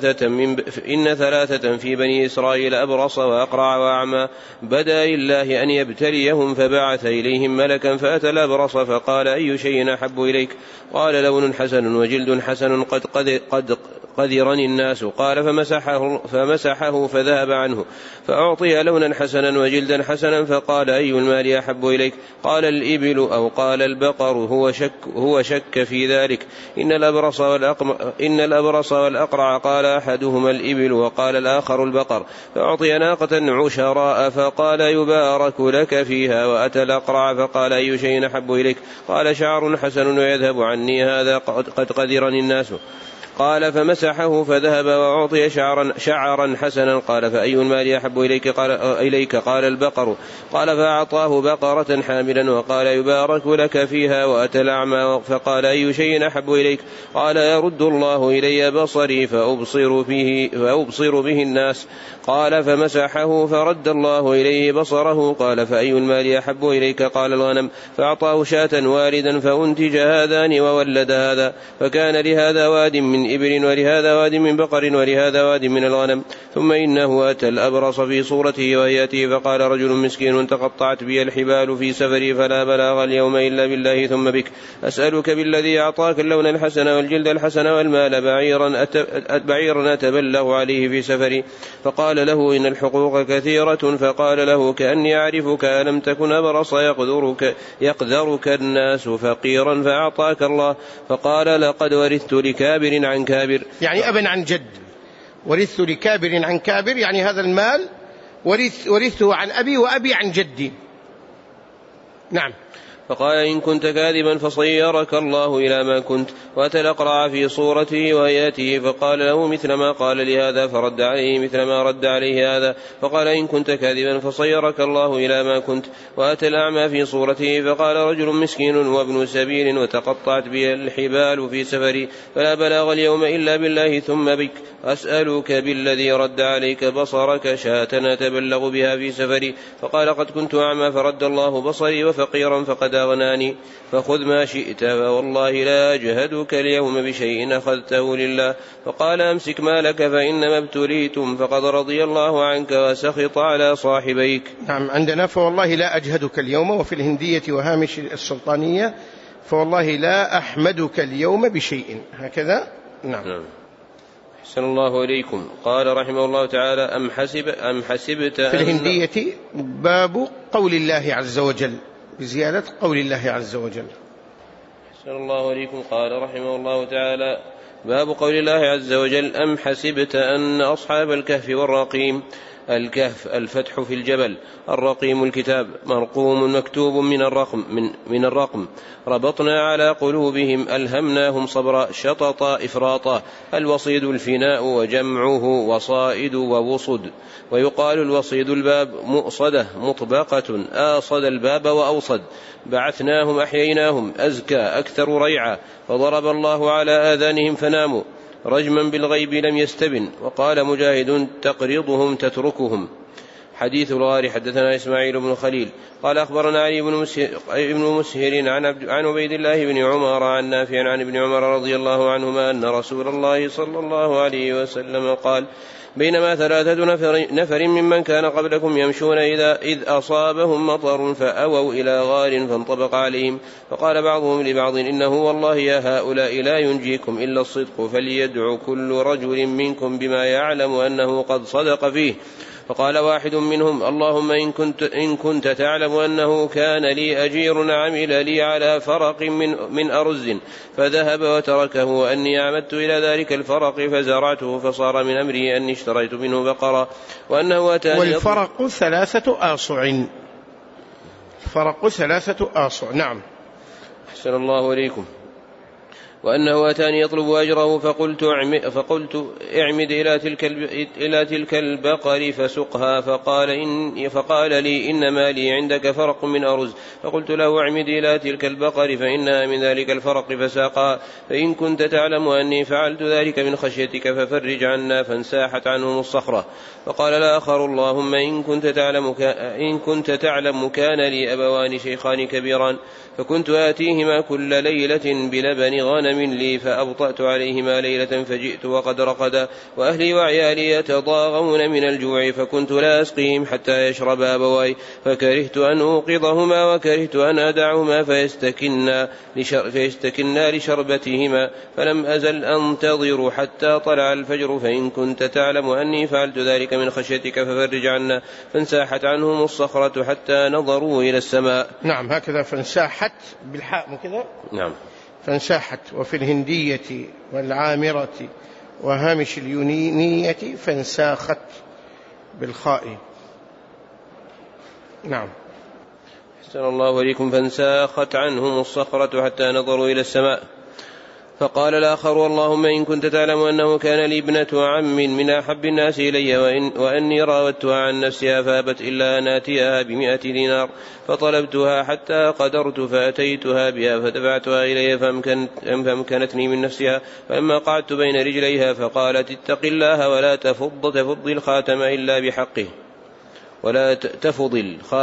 ثلاثة في بني إسرائيل أبرص وأقرع وأعمى بدا لله أن يبتليهم فبعث إليهم ملكا فأتى الأبرص فقال أي شيء أحب إليك؟ قال لون حسن وجلد حسن قد قذرني الناس. قال فمسحه فذهب عنه فأعطي لونا حسنا وجلدا حسنا فقال أي المال أحب إليك؟ قال الإبل أو قال البقر هو شك في ذلك. إن الأبرص والأقرع قال أحدهما الإبل وقال الآخر البقر. فأعطي ناقة عشراء فقال يبارك لك فيها. وأتى الأقرع فقال أي شيء أحب إليك؟ قال شعر حسن ويذهب عني هذا قد قذرني الناس. قال فمسحه فذهب وأعطي شعرا حسنا. قال فأي المال أحب إليك؟ قال البقر. قال فأعطاه بقرة حاملا وقال يبارك لك فيها. وأتى الأعمى فقال أي شيء أحب إليك؟ قال يرد الله إلي بصري فأبصر به الناس. قال فمسحه فرد الله إليه بصره. قال فأي المال أحب إليك؟ قال الغنم. فأعطاه شاة والدا فأنتج هذان وولد هذا. فكان لهذا واد من إبل ولهذا واد من بقر ولهذا واد من الغنم. ثم إنه أتى الأبرص في صورته وهيئته فقال رجل مسكين تقطعت بي الحبال في سفري فلا بلاغ اليوم إلا بالله ثم بك. أسألك بالذي أعطاك اللون الحسن والجلد الحسن والمال بعيرا أتبلغ عليه في سفري. فقال له إن الحقوق كثيرة. فقال له كأني أعرفك ألم تكن أبرص يقدرك الناس فقيرا فأعطاك الله. فقال لقد ورثت لكابر عن كابر، يعني أبا عن جد. ورثت لكابر عن كابر يعني هذا المال ورثته عن أبي وأبي عن جدي. نعم. فقال إن كنت كاذبا فصيرك الله إلى ما كنت. وأتى الأقرع في صورته وهيئته فقال له مثل ما قال لهذا فرد عليه مثل ما رد عليه هذا. فقال إن كنت كاذبا فصيرك الله إلى ما كنت. وأتى الأعمى في صورته فقال رجل مسكين وابن سبيل وتقطعت بي الحبال في سفري فلا بلاغ اليوم إلا بالله ثم بك. أسألك بالذي رد عليك بصرك شاة أتبلغ بها في سفري. فقال قد كنت أعمى فرد الله بصري وفقيرا فقد أغناني. فخذ ما شئت فوالله لا أجهدك اليوم بشيء أخذته لله. فقال أمسك مالك فإنما ابتليتم فقد رضي الله عنك وسخط على صاحبيك. نعم. عندنا فوالله لا أجهدك اليوم، وفي الهندية وهامش السلطانية فوالله لا أحمدك اليوم بشيء، هكذا. نعم. أحسن الله إليكم. قال رحمه الله تعالى: أم حسبت في الهندية باب قول الله عز وجل، بزيادة قول الله عز وجل. أحسن الله إليكم. قال رحمه الله تعالى: باب قول الله عز وجل: أم حسبت أن أصحاب الكهف والرقيم. الكهف الفتح في الجبل، الرقيم الكتاب، مرقوم مكتوب من الرقم. ربطنا على قلوبهم، ألهمناهم صبرا، شططا إفراطا. الوصيد الفناء وجمعه وصائد ووصد. ويقال الوصيد الباب، مؤصدة مطبقة، آصد الباب وأوصد. بعثناهم أحييناهم، أزكى أكثر ريعا. فضرب الله على آذانهم فناموا، رجما بالغيب لم يستبن. وقال مجاهد: تقرضهم تتركهم. حديث الغار. حدثنا إسماعيل بن خليل قال أخبرنا علي بن مسهر عن عبيد الله بن عمر عن نافع عن ابن عمر رضي الله عنهما أن رسول الله صلى الله عليه وسلم قال: بينما 3 نفر ممن كان قبلكم يمشون إذ أصابهم مطر فأووا إلى غار فانطبق عليهم، فقال بعضهم لبعض: إنه والله يا هؤلاء لا ينجيكم إلا الصدق، فليدعو كل رجل منكم بما يعلم أنه قد صدق فيه. فقال واحد منهم: اللهم إن كنت تعلم أنه كان لي أجير عمل لي على فرق من أرز فذهب وتركه، وأني عمدت إلى ذلك الفرق فزرعته، فصار من أمري أني اشتريت منه بقرة، وأنه أتاني. والفرق 3 آصع. الفرق 3 آصع. نعم. أحسن الله إليكم. وأنه أتاني يطلب أجره، فقلت اعمد إلى تلك البقر فسقها، فقال لي: إنما لي عندك فرق من أرز. فقلت له: اعمد إلى تلك البقر فإنها من ذلك الفرق فساقها، فإن كنت تعلم أني فعلت ذلك من خشيتك ففرج عنا. فانساحت عنهم الصخرة. فقال الآخر: اللهم إن كنت تعلم كان لي أبوان شيخان كبيران، فكنت آتيهما كل ليلة بلبن غنم لي، فأبطأت عليهما ليلة فجئت وقد رقدا، وأهلي وعيالي يتضاغون من الجوع، فكنت لا أسقيهم حتى يشربا أبواي، فكرهت أن أوقظهما وكرهت أن أدعهما فيستكنا لشربتهما، فلم أزل أنتظر حتى طلع الفجر، فإن كنت تعلم أني فعلت ذلك من خشيتك ففرج عنا. فانساحت عنهم الصخرة حتى نظروا إلى السماء. نعم، هكذا. فانساحت بالحاء مكذا. نعم. فانساحت. وفي الهندية والعامرة وهامش اليونينية فانساخت بالخاء. نعم. أحسن الله إليكم. فانساخت عنهم الصخرة حتى نظروا إلى السماء. فقال الآخر: اللهم إن كنت تعلم أنه كان لي ابنة عم من أحب الناس إلي، وأني راودتها عن نفسها فأبت إلا أن آتيها ب100 دينار، فطلبتها حتى قدرت فأتيتها بها فدفعتها إلي فأمكنتني من نفسها، فلما قعدت بين رجليها فقالت: اتق الله ولا تفض الخاتم إلا بحقه ولا تفض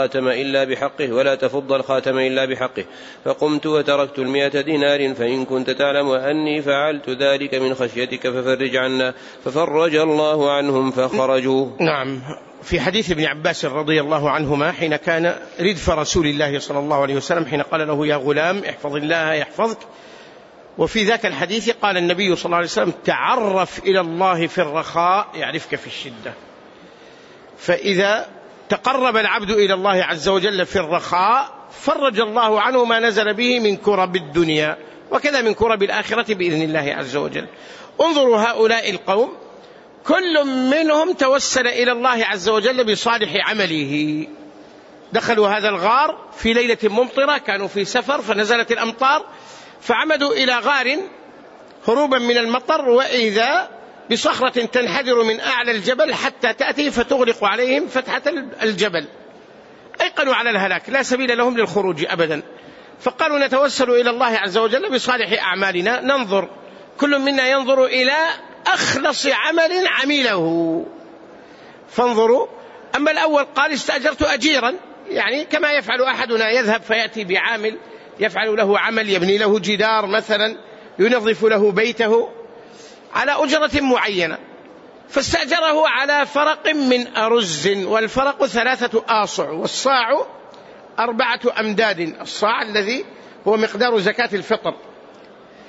الخاتم إلا بحقه. فقمت وتركت 100 دينار، فإن كنت تعلم أني فعلت ذلك من خشيتك ففرج عنا. ففرج الله عنهم فخرجوا. نعم. في حديث ابن عباس رضي الله عنهما حين كان ردف رسول الله صلى الله عليه وسلم حين قال له: يا غلام احفظ الله يحفظك. وفي ذاك الحديث قال النبي صلى الله عليه وسلم: تعرف إلى الله في الرخاء يعرفك في الشدة. فإذا تقرب العبد إلى الله عز وجل في الرخاء فرج الله عنه ما نزل به من كرب الدنيا، وكذا من كرب الآخرة بإذن الله عز وجل. انظروا هؤلاء القوم كل منهم توسل إلى الله عز وجل بصالح عمله. دخلوا هذا الغار في ليلة ممطرة، كانوا في سفر فنزلت الأمطار، فعمدوا إلى غار هروبا من المطر، وإذا بصخرة تنحدر من أعلى الجبل حتى تأتي فتغلق عليهم فتحة الجبل. أيقنوا على الهلاك، لا سبيل لهم للخروج أبدا. فقالوا: نتوسل إلى الله عز وجل بصالح أعمالنا، ننظر كل منا ينظر إلى أخلص عمل عمله. فانظروا. أما الأول قال: استأجرت أجيرا، يعني كما يفعل أحدنا، يذهب فيأتي بعامل يفعل له عمل، يبني له جدار مثلا، ينظف له بيته على أجرة معينة، فاستأجره على فرق من أرز، والفرق 3 آصع، والصاع 4 أمداد، الصاع الذي هو مقدار زكاة الفطر.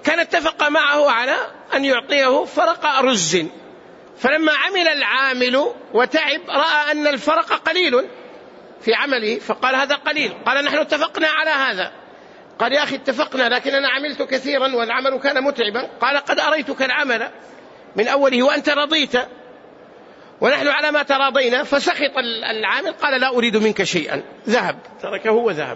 كان اتفق معه على أن يعطيه فرق أرز، فلما عمل العامل وتعب رأى أن الفرق قليل في عمله، فقال هذا قليل. قال نحن اتفقنا على هذا. قال يا أخي اتفقنا، لكن أنا عملت كثيرا والعمل كان متعبا. قال قد أريتك العمل من أوله وأنت رضيت ونحن على ما تراضينا. فسخط العامل قال لا أريد منك شيئا، ذهب، تركه وذهب.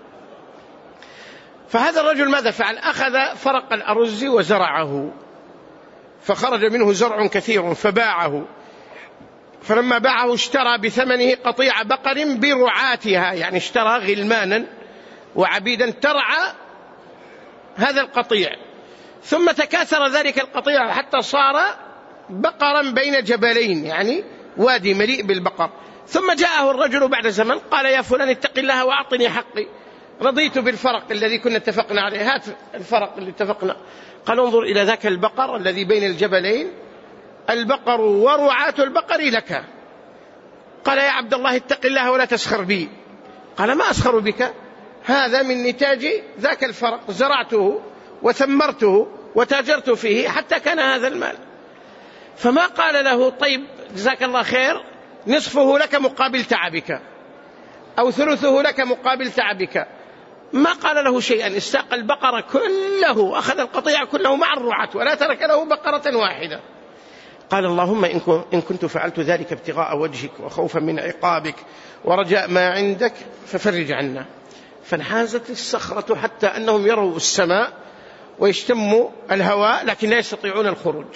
فهذا الرجل ماذا فعل؟ أخذ فرق الأرز وزرعه، فخرج منه زرع كثير فباعه. فلما باعه اشترى بثمنه قطيع بقر برعاتها، يعني اشترى غلمانا وعبيدا ترعى هذا القطيع. ثم تكاثر ذلك القطيع حتى صار بقرا بين جبلين، يعني وادي مليء بالبقر. ثم جاءه الرجل بعد زمن قال يا فلان اتق الله وأعطني حقي، رضيت بالفرق الذي كنا اتفقنا عليه، هات الفرق اللي اتفقنا. قال انظر إلى ذاك البقر الذي بين الجبلين، البقر ورعاة البقر لك. قال يا عبد الله اتق الله ولا تسخر بي. قال ما أسخر بك، هذا من نتاج ذاك الفرق، زرعته وثمرته وتاجرت فيه حتى كان هذا المال. فما قال له طيب جزاك الله خير نصفه لك مقابل تعبك أو ثلثه لك مقابل تعبك، ما قال له شيئا. استاق البقرة كله، أخذ القطيع كله مع الرعاة ولا ترك له بقرة واحدة. قال اللهم إن كنت فعلت ذلك ابتغاء وجهك وخوفا من عقابك ورجاء ما عندك ففرج عنا. فانحازت الصخرة حتى أنهم يروا السماء ويشتموا الهواء لكن لا يستطيعون الخروج.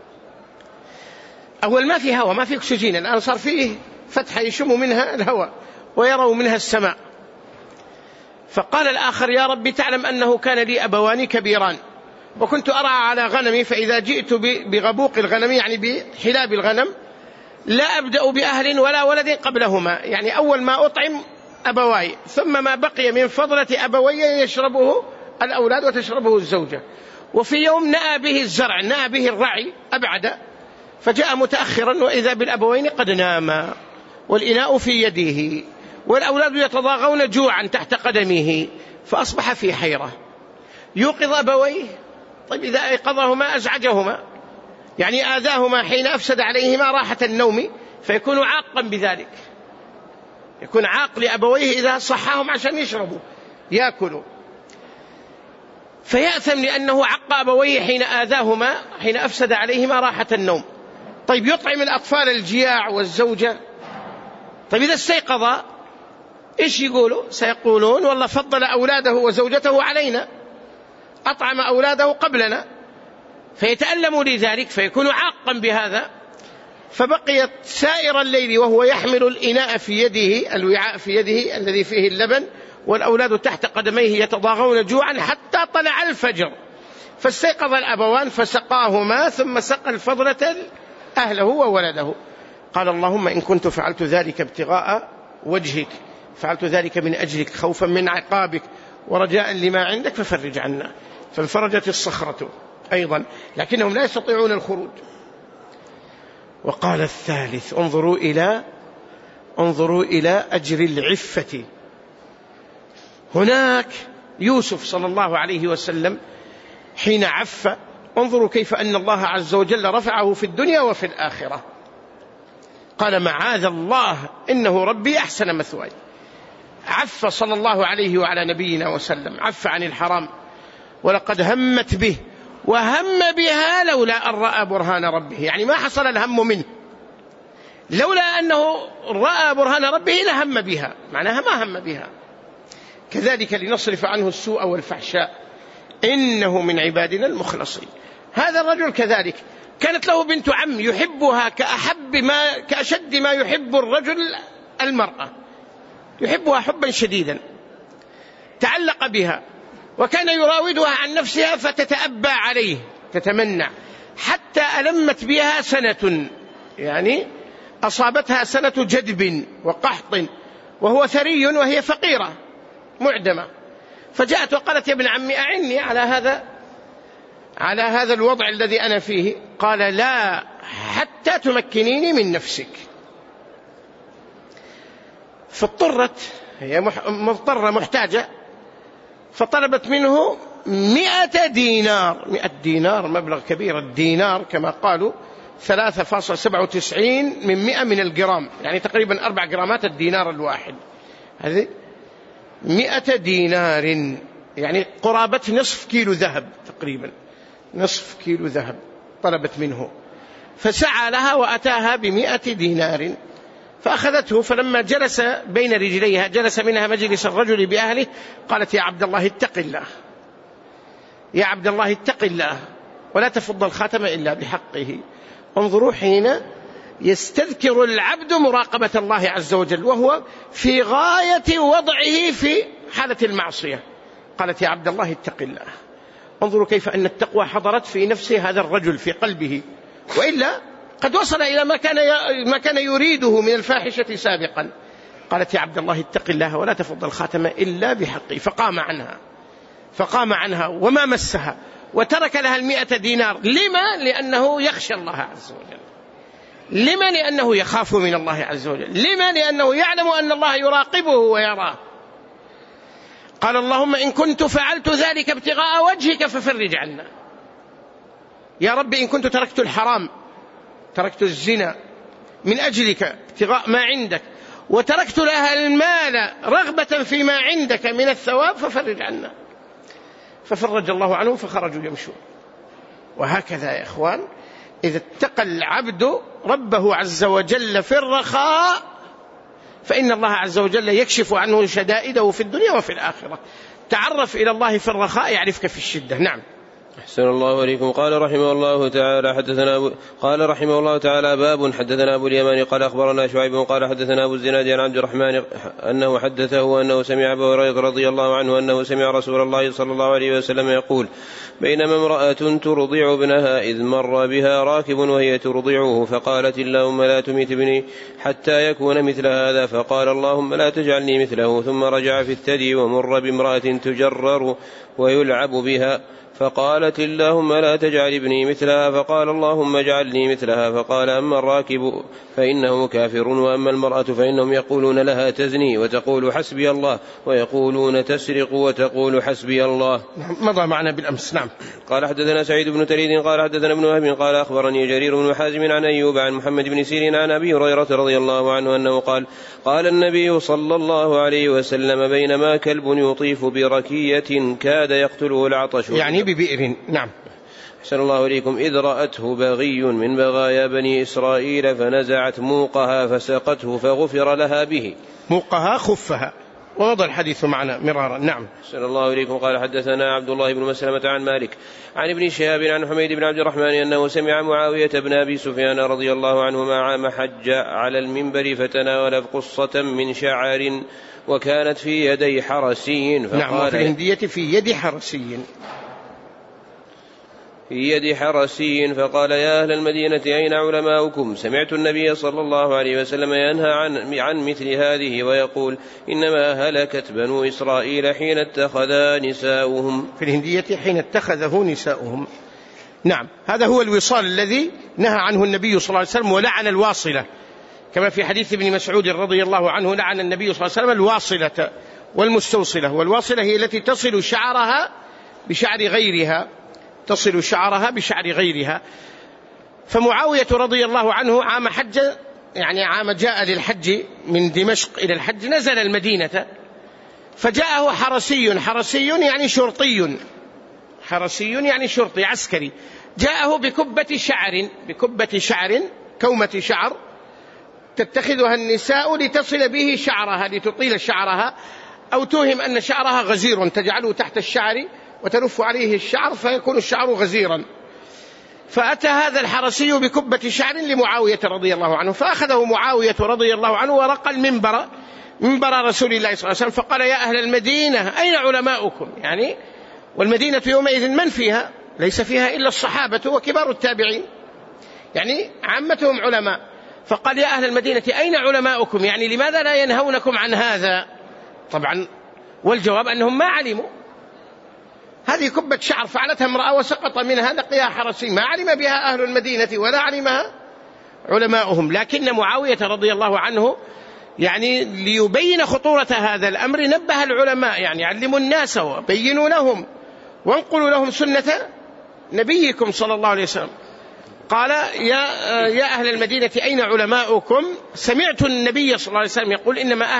أول ما في هواء، ما في أكسجين، الآن صار فيه فتحة يشموا منها الهواء ويروا منها السماء. فقال الآخر يا ربي تعلم أنه كان لي أبوان كبيران وكنت أرعى على غنمي، فإذا جئت بغبوق الغنم يعني بحلاب الغنم لا أبدأ بأهل ولا ولد قبلهما، يعني أول ما أطعم أبواي ثم ما بقي من فضلة أبوي يشربه الأولاد وتشربه الزوجة. وفي يوم نأى به الزرع، نأى به الرعي أبعد، فجاء متأخرا وإذا بالأبوين قد ناما والإناء في يده والأولاد يتضاغون جوعا تحت قدمه، فأصبح في حيرة. يوقظ أبويه، طيب إذا أيقظهما أزعجهما، يعني آذاهما حين أفسد عليهما راحة النوم، فيكون عاقا بذلك، يكون عاق لأبويه إذا صحاهم عشان يشربوا يأكلوا، فيأثم لأنه عق أبويه حين آذاهما حين أفسد عليهما راحة النوم. طيب يطعم الأطفال الجياع والزوجة، طيب إذا استيقظ إيش يقولوا؟ سيقولون والله فضل أولاده وزوجته علينا، أطعم أولاده قبلنا، فيتألم لذلك فيكون عاقا بهذا. فبقيت سائر الليل وهو يحمل الإناء في يده، الوعاء في يده الذي فيه اللبن، والأولاد تحت قدميه يتضاغون جوعا حتى طلع الفجر. فاستيقظ الأبوان فسقاهما ثم سقى الفضلة أهله وولده. قال اللهم إن كنت فعلت ذلك ابتغاء وجهك، فعلت ذلك من أجلك خوفا من عقابك ورجاء لما عندك ففرج عنا. فانفرجت الصخرة أيضا لكنهم لا يستطيعون الخروج. وقال الثالث انظروا إلى أجر العفة. هناك يوسف صلى الله عليه وسلم حين عف، انظروا كيف أن الله عز وجل رفعه في الدنيا وفي الآخرة. قال معاذ الله إنه ربي أحسن مثواي. عف صلى الله عليه وعلى نبينا وسلم، عف عن الحرام، ولقد همت به وهم بها لولا أن رأى برهان ربه، يعني ما حصل الهم منه، لولا أنه رأى برهان ربه لهم بها، معناها ما هم بها. كذلك لنصرف عنه السوء والفحشاء إنه من عبادنا المخلصين. هذا الرجل كذلك كانت له بنت عم يحبها كأشد ما يحب الرجل المرأة، يحبها حبا شديدا، تعلق بها وكان يراودها عن نفسها فتتأبى عليه تتمنع، حتى ألمت بها سنة، يعني أصابتها سنة جدب وقحط وهو ثري وهي فقيرة معدمة. فجاءت وقالت يا ابن عمي أعني على هذا الوضع الذي أنا فيه. قال لا حتى تمكنيني من نفسك. فاضطرت، هي مضطرة محتاجة، فطلبت منه 100 دينار. 100 دينار مبلغ كبير. الدينار كما قالوا 3.97 من 100 من الجرام، يعني تقريبا 4 جرامات الدينار الواحد. هذه 100 دينار، يعني قرابة نصف كيلو ذهب، تقريبا نصف كيلو ذهب طلبت منه، فسعى لها وأتاها ب100 دينار، فأخذته. فلما جلس بين رجليها، جلس منها مجلس الرجل بأهله، قالت: يا عبد الله اتق الله، يا عبد الله اتق الله، ولا تفض الخاتم إلا بحقه. انظروا حين يستذكر العبد مراقبة الله عز وجل وهو في غاية وضعه في حالة المعصية، قالت: يا عبد الله اتق الله. انظروا كيف أن التقوى حضرت في نفس هذا الرجل في قلبه، وإلا قد وصل إلى ما كان يريده من الفاحشة سابقا. قالت: يا عبد الله اتق الله ولا تفض الخاتم إلا بحقه. فقام عنها وما مسها، وترك لها 100 دينار. لما؟ لأنه يخشى الله عز وجل. لما؟ لأنه يخاف من الله عز وجل. لما؟ لأنه يعلم أن الله يراقبه ويراه. قال: اللهم إن كنت فعلت ذلك ابتغاء وجهك ففرج عنا. يا رب إن كنت تركت الحرام، تركت الزنا من أجلك ابتغاء ما عندك، وتركت لها المال رغبة فيما عندك من الثواب، ففرج عنا. ففرج الله عنهم فخرجوا يمشون. وهكذا يا إخوان، إذا اتقى العبد ربه عز وجل في الرخاء فإن الله عز وجل يكشف عنه شدائده في الدنيا وفي الآخرة. تعرف إلى الله في الرخاء يعرفك في الشدة. نعم. أحسن الله إليكم. قال رحمه الله تعالى باب حدثنا أبو اليمان قال أخبرنا شعيب قال حدثنا أبو الزناد عن عبد الرحمن أنه حدثه أنه سمع أبا هريرة رضي الله عنه أنه سمع رسول الله صلى الله عليه وسلم يقول: بينما امرأة ترضع ابنها إذ مر بها راكب وهي ترضعه، فقالت: اللهم لا تميت ابني حتى يكون مثل هذا، فقال: اللهم لا تجعلني مثله. ثم رجع في الثدي ومر بامرأة تجرر ويلعب بها، فقالت: اللهم لا تجعل ابني مثلها، فقال: اللهم اجعلني مثلها. فقال: أما الراكب فإنه كافر، وأما المرأة فإنهم يقولون لها تزني وتقول حسبي الله، ويقولون تسرق وتقول حسبي الله. مضى معنا بالأمس. نعم. قال حدثنا سعيد بن تريد قال حدثنا ابن وهب قال أخبرني جرير بن حازم عن أيوب عن محمد بن سيرين عن أبي هريرة رضي الله عنه أنه قال: قال النبي صلى الله عليه وسلم: بينما كلب يطيف بركية كاد يقتله العطش، يعني ببئر. نعم. أحسن الله إليكم. إذ رأته بغي من بغايا بني إسرائيل فنزعت موقها فسقته فغفر لها به. موقها خفها، ومضى الحديث معنا مرارا. نعم. أحسن الله إليكم. قال حدثنا عبد الله بن مسلمة عن مالك عن ابن شهاب عن حميد بن عبد الرحمن أنه سمع معاوية بن أبي سفيان رضي الله عنهما عام حج على المنبر فتناول قصة من شعر وكانت في يدي حرسي، فقال: نعم. وفي الهندية في يد حرسي. في يد حرسي، فقال: يا أهل المدينة أين علماؤكم؟ سمعت النبي صلى الله عليه وسلم ينهى عن مثل هذه ويقول: إنما هلكت بنو إسرائيل حين اتخذا نساؤهم. في الهندية حين اتخذه نساؤهم. نعم. هذا هو الوصال الذي نهى عنه النبي صلى الله عليه وسلم، ولعن الواصلة، كما في حديث ابن مسعود رضي الله عنه: لعن النبي صلى الله عليه وسلم الواصلة والمستوصلة. والواصلة هي التي تصل شعرها بشعر غيرها، تصل شعرها بشعر غيرها. فمعاوية رضي الله عنه عام حج، يعني عام جاء للحج من دمشق إلى الحج، نزل المدينة فجاءه حرسي. حرسي يعني شرطي، حرسي يعني شرطي عسكري. جاءه بكبة شعر كومة شعر تتخذها النساء لتصل به شعرها، لتطيل شعرها، أو توهم أن شعرها غزير تجعله تحت الشعر وتلف عليه الشعر فيكون الشعر غزيرا. فأتى هذا الحرسي بكبة شعر لمعاوية رضي الله عنه، فأخذه معاوية رضي الله عنه ورقى منبر رسول الله صلى الله عليه وسلم، فقال: يا أهل المدينة أين علماؤكم؟ يعني والمدينة يومئذ من فيها؟ ليس فيها إلا الصحابة وكبار التابعين، يعني عامتهم علماء. فقال: يا أهل المدينة أين علماؤكم؟ يعني لماذا لا ينهونكم عن هذا؟ طبعا والجواب أنهم ما علموا. هذه كبة شعر فعلتها امرأة وسقط منها، لقيها حرسي، ما علم بها أهل المدينة ولا علمها علماؤهم. لكن معاوية رضي الله عنه يعني ليبين خطورة هذا الأمر نبه العلماء، يعني علموا الناس وبينوا لهم وانقلوا لهم سنة نبيكم صلى الله عليه وسلم. قال يا أهل المدينة أين علماؤكم؟ سمعت النبي صلى الله عليه وسلم يقول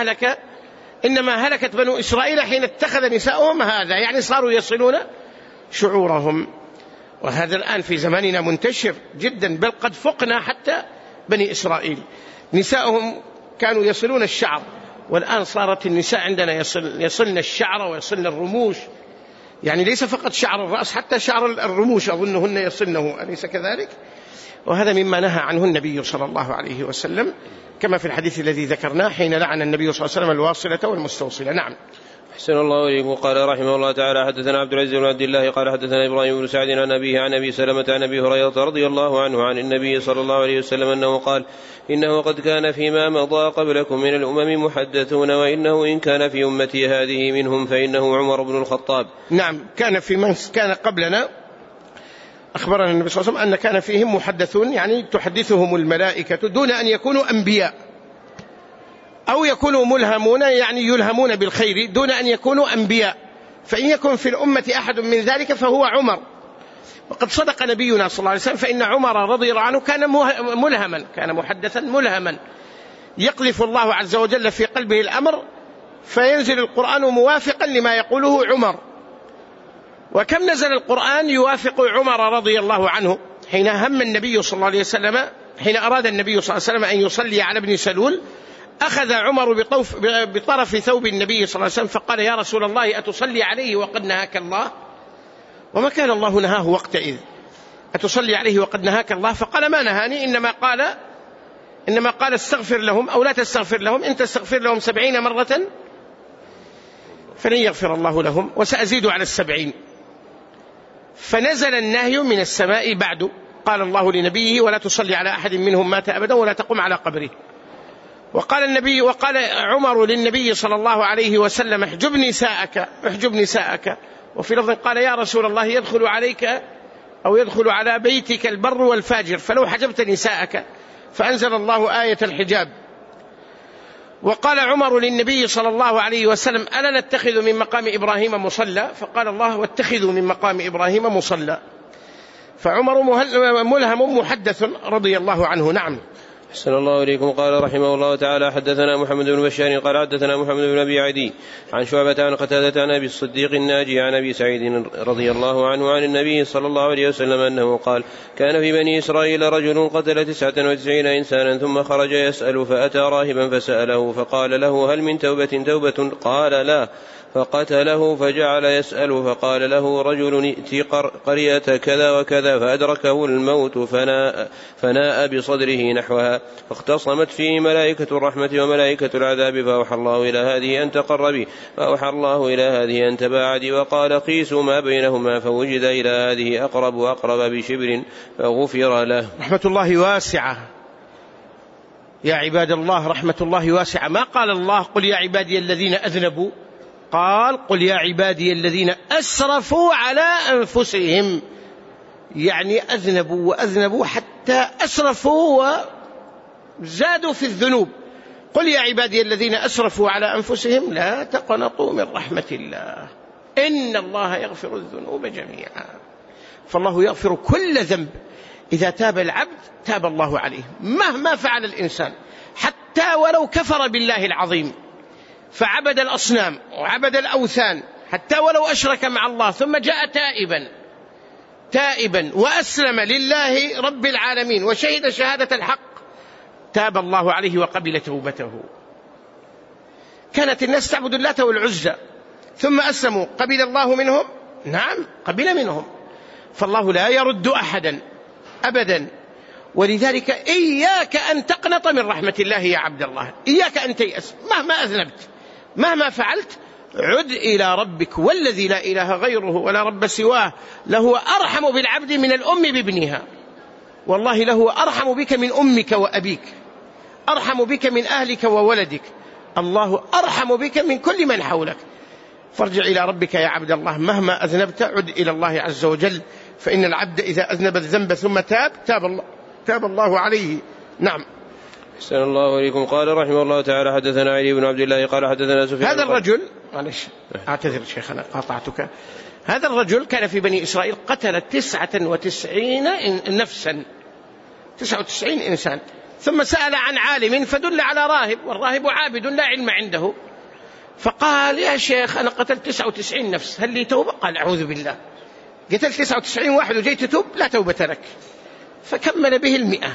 إنما هلكت بنو إسرائيل حين اتخذ نساؤهم هذا، يعني صاروا يصلون شعورهم. وهذا الآن في زماننا منتشر جدا، بل قد فقنا حتى بني إسرائيل، نساؤهم كانوا يصلون الشعر، والآن صارت النساء عندنا يصلن الشعر ويصلن الرموش، يعني ليس فقط شعر الرأس، حتى شعر الرموش أظنهن يصلنه، أليس كذلك؟ وهذا مما نهى عنه النبي صلى الله عليه وسلم، كما في الحديث الذي ذكرناه حين لعن النبي صلى الله عليه وسلم الواصلة والمستوصلة. نعم. أحسن الله إليكم. قال رحمه الله تعالى حدثنا عبد العزيز بن عبد الله قال حدثنا إبراهيم بن سعد عن أبيه عن أبي سلمة عن أبي هريرة رضي الله عنه عن النبي صلى الله عليه وسلم أنه قال إنه قد كان فيما مضى قبلكم من الأمم محدثون، وإنه إن كان في أمتي هذه منهم فإنه عمر بن الخطاب. نعم، كان في من كان قبلنا، أخبرنا النبي صلى الله عليه وسلم أن كان فيهم محدثون، يعني تحدثهم الملائكة دون أن يكونوا أنبياء، أو يكونوا ملهمون، يعني يلهمون بالخير دون أن يكونوا أنبياء، فإن يكن في الأمة أحد من ذلك فهو عمر. وقد صدق نبينا صلى الله عليه وسلم، فإن عمر رضي الله عنه كان ملهما، كان محدثا ملهما، يقذف الله عز وجل في قلبه الأمر فينزل القرآن موافقا لما يقوله عمر. وكم نزل القرآن يوافق عمر رضي الله عنه، حين هم النبي صلى الله عليه وسلم، حين أراد النبي صلى الله عليه وسلم أن يصلي على ابن سلول، أخذ عمر بطرف ثوب النبي صلى الله عليه وسلم فقال يا رسول الله أتصلي عليه وقد نهاك الله؟ وما كان الله نهاه وقتئذ، أتصلي عليه وقد نهاك الله؟ فقال ما نهاني، إنما قال استغفر لهم أو لا تستغفر لهم، إن تستغفر لهم 70 مرة فلن يغفر الله لهم وسأزيد على 70. فنزل النهي من السماء بعد، قال الله لنبيه ولا تصلي على أحد منهم مات أبدا ولا تقم على قبره. وقال عمر للنبي صلى الله عليه وسلم احجب نساءك. وفي لفظ قال يا رسول الله يدخل عليك أو يدخل على بيتك البر والفاجر فلو حجبت نساءك، فأنزل الله آية الحجاب. وقال عمر للنبي صلى الله عليه وسلم ألا نتخذ من مقام إبراهيم مصلى؟ فقال الله واتخذوا من مقام إبراهيم مصلى. فعمر ملهم محدث رضي الله عنه. نعم. أحسن الله إليكم. قال رحمه الله تعالى حدثنا محمد بن بشار قال حدثنا محمد بن أبي عدي عن شعبة عن قتادة عن أبي الصديق الناجي عن أبي سعيد رضي الله عنه عن النبي صلى الله عليه وسلم أنه قال كان في بني إسرائيل رجل قتل 99 إنسانا ثم خرج يسأل فأتى راهبا فسأله فقال له هل من توبة؟ قال لا، فقتله فجعل يسأل فقال له رجل ائت قرية كذا وكذا فأدركه الموت فناء بصدره نحوها، فاختصمت فيه ملائكة الرحمة وملائكة العذاب، فأوحى الله إلى هذه أن تقربي، فأوحى الله إلى هذه أن تباعدي، وقال قيسوا ما بينهما، فوجد إلى هذه أقرب بشبر فغفر له. رحمة الله واسعة يا عباد الله، رحمة الله واسعة. ما قال الله قل يا عبادي الذين أذنبوا، قال قل يا عبادي الذين أسرفوا على أنفسهم، يعني أذنبوا حتى أسرفوا وزادوا في الذنوب. قل يا عبادي الذين أسرفوا على أنفسهم لا تقنطوا من رحمة الله إن الله يغفر الذنوب جميعا. فالله يغفر كل ذنب، إذا تاب العبد تاب الله عليه مهما فعل الإنسان، حتى ولو كفر بالله العظيم فعبد الأصنام وعبد الأوثان، حتى ولو أشرك مع الله ثم جاء تائبا وأسلم لله رب العالمين وشهد شهادة الحق، تاب الله عليه وقبل توبته. كانت الناس تعبد اللات والعزى ثم أسلموا، قبل الله منهم؟ نعم قبل منهم. فالله لا يرد أحدا أبدا. ولذلك إياك أن تقنط من رحمة الله يا عبد الله، إياك أن تيأس مهما أذنبت، مهما فعلت، عد إلى ربك والذي لا إله غيره ولا رب سواه، له أرحم بالعبد من الأم بابنها، والله له أرحم بك من أمك وأبيك، أرحم بك من أهلك وولدك، الله أرحم بك من كل من حولك. فارجع إلى ربك يا عبد الله، مهما أذنبت عد إلى الله عز وجل، فإن العبد إذا أذنب الذنب ثم تاب الله عليه. نعم. أحسن الله إليكم. قال رحمه الله تعالى حدثنا علي بن عبد الله قال حدثنا سفيان. هذا الرجل، معلش أعتذر شيخنا قاطعتك، هذا الرجل كان في بني إسرائيل قتل 99 نفسا، 99 إنسان، ثم سأل عن عالم فدل على راهب، والراهب عابد لا علم عنده، فقال يا شيخ أنا قتلت 99 نفس، هل لي توبة؟ قال أعوذ بالله، قتلت 99 واحد وجيت تتوب؟ لا توبة لك. فكمل به 100،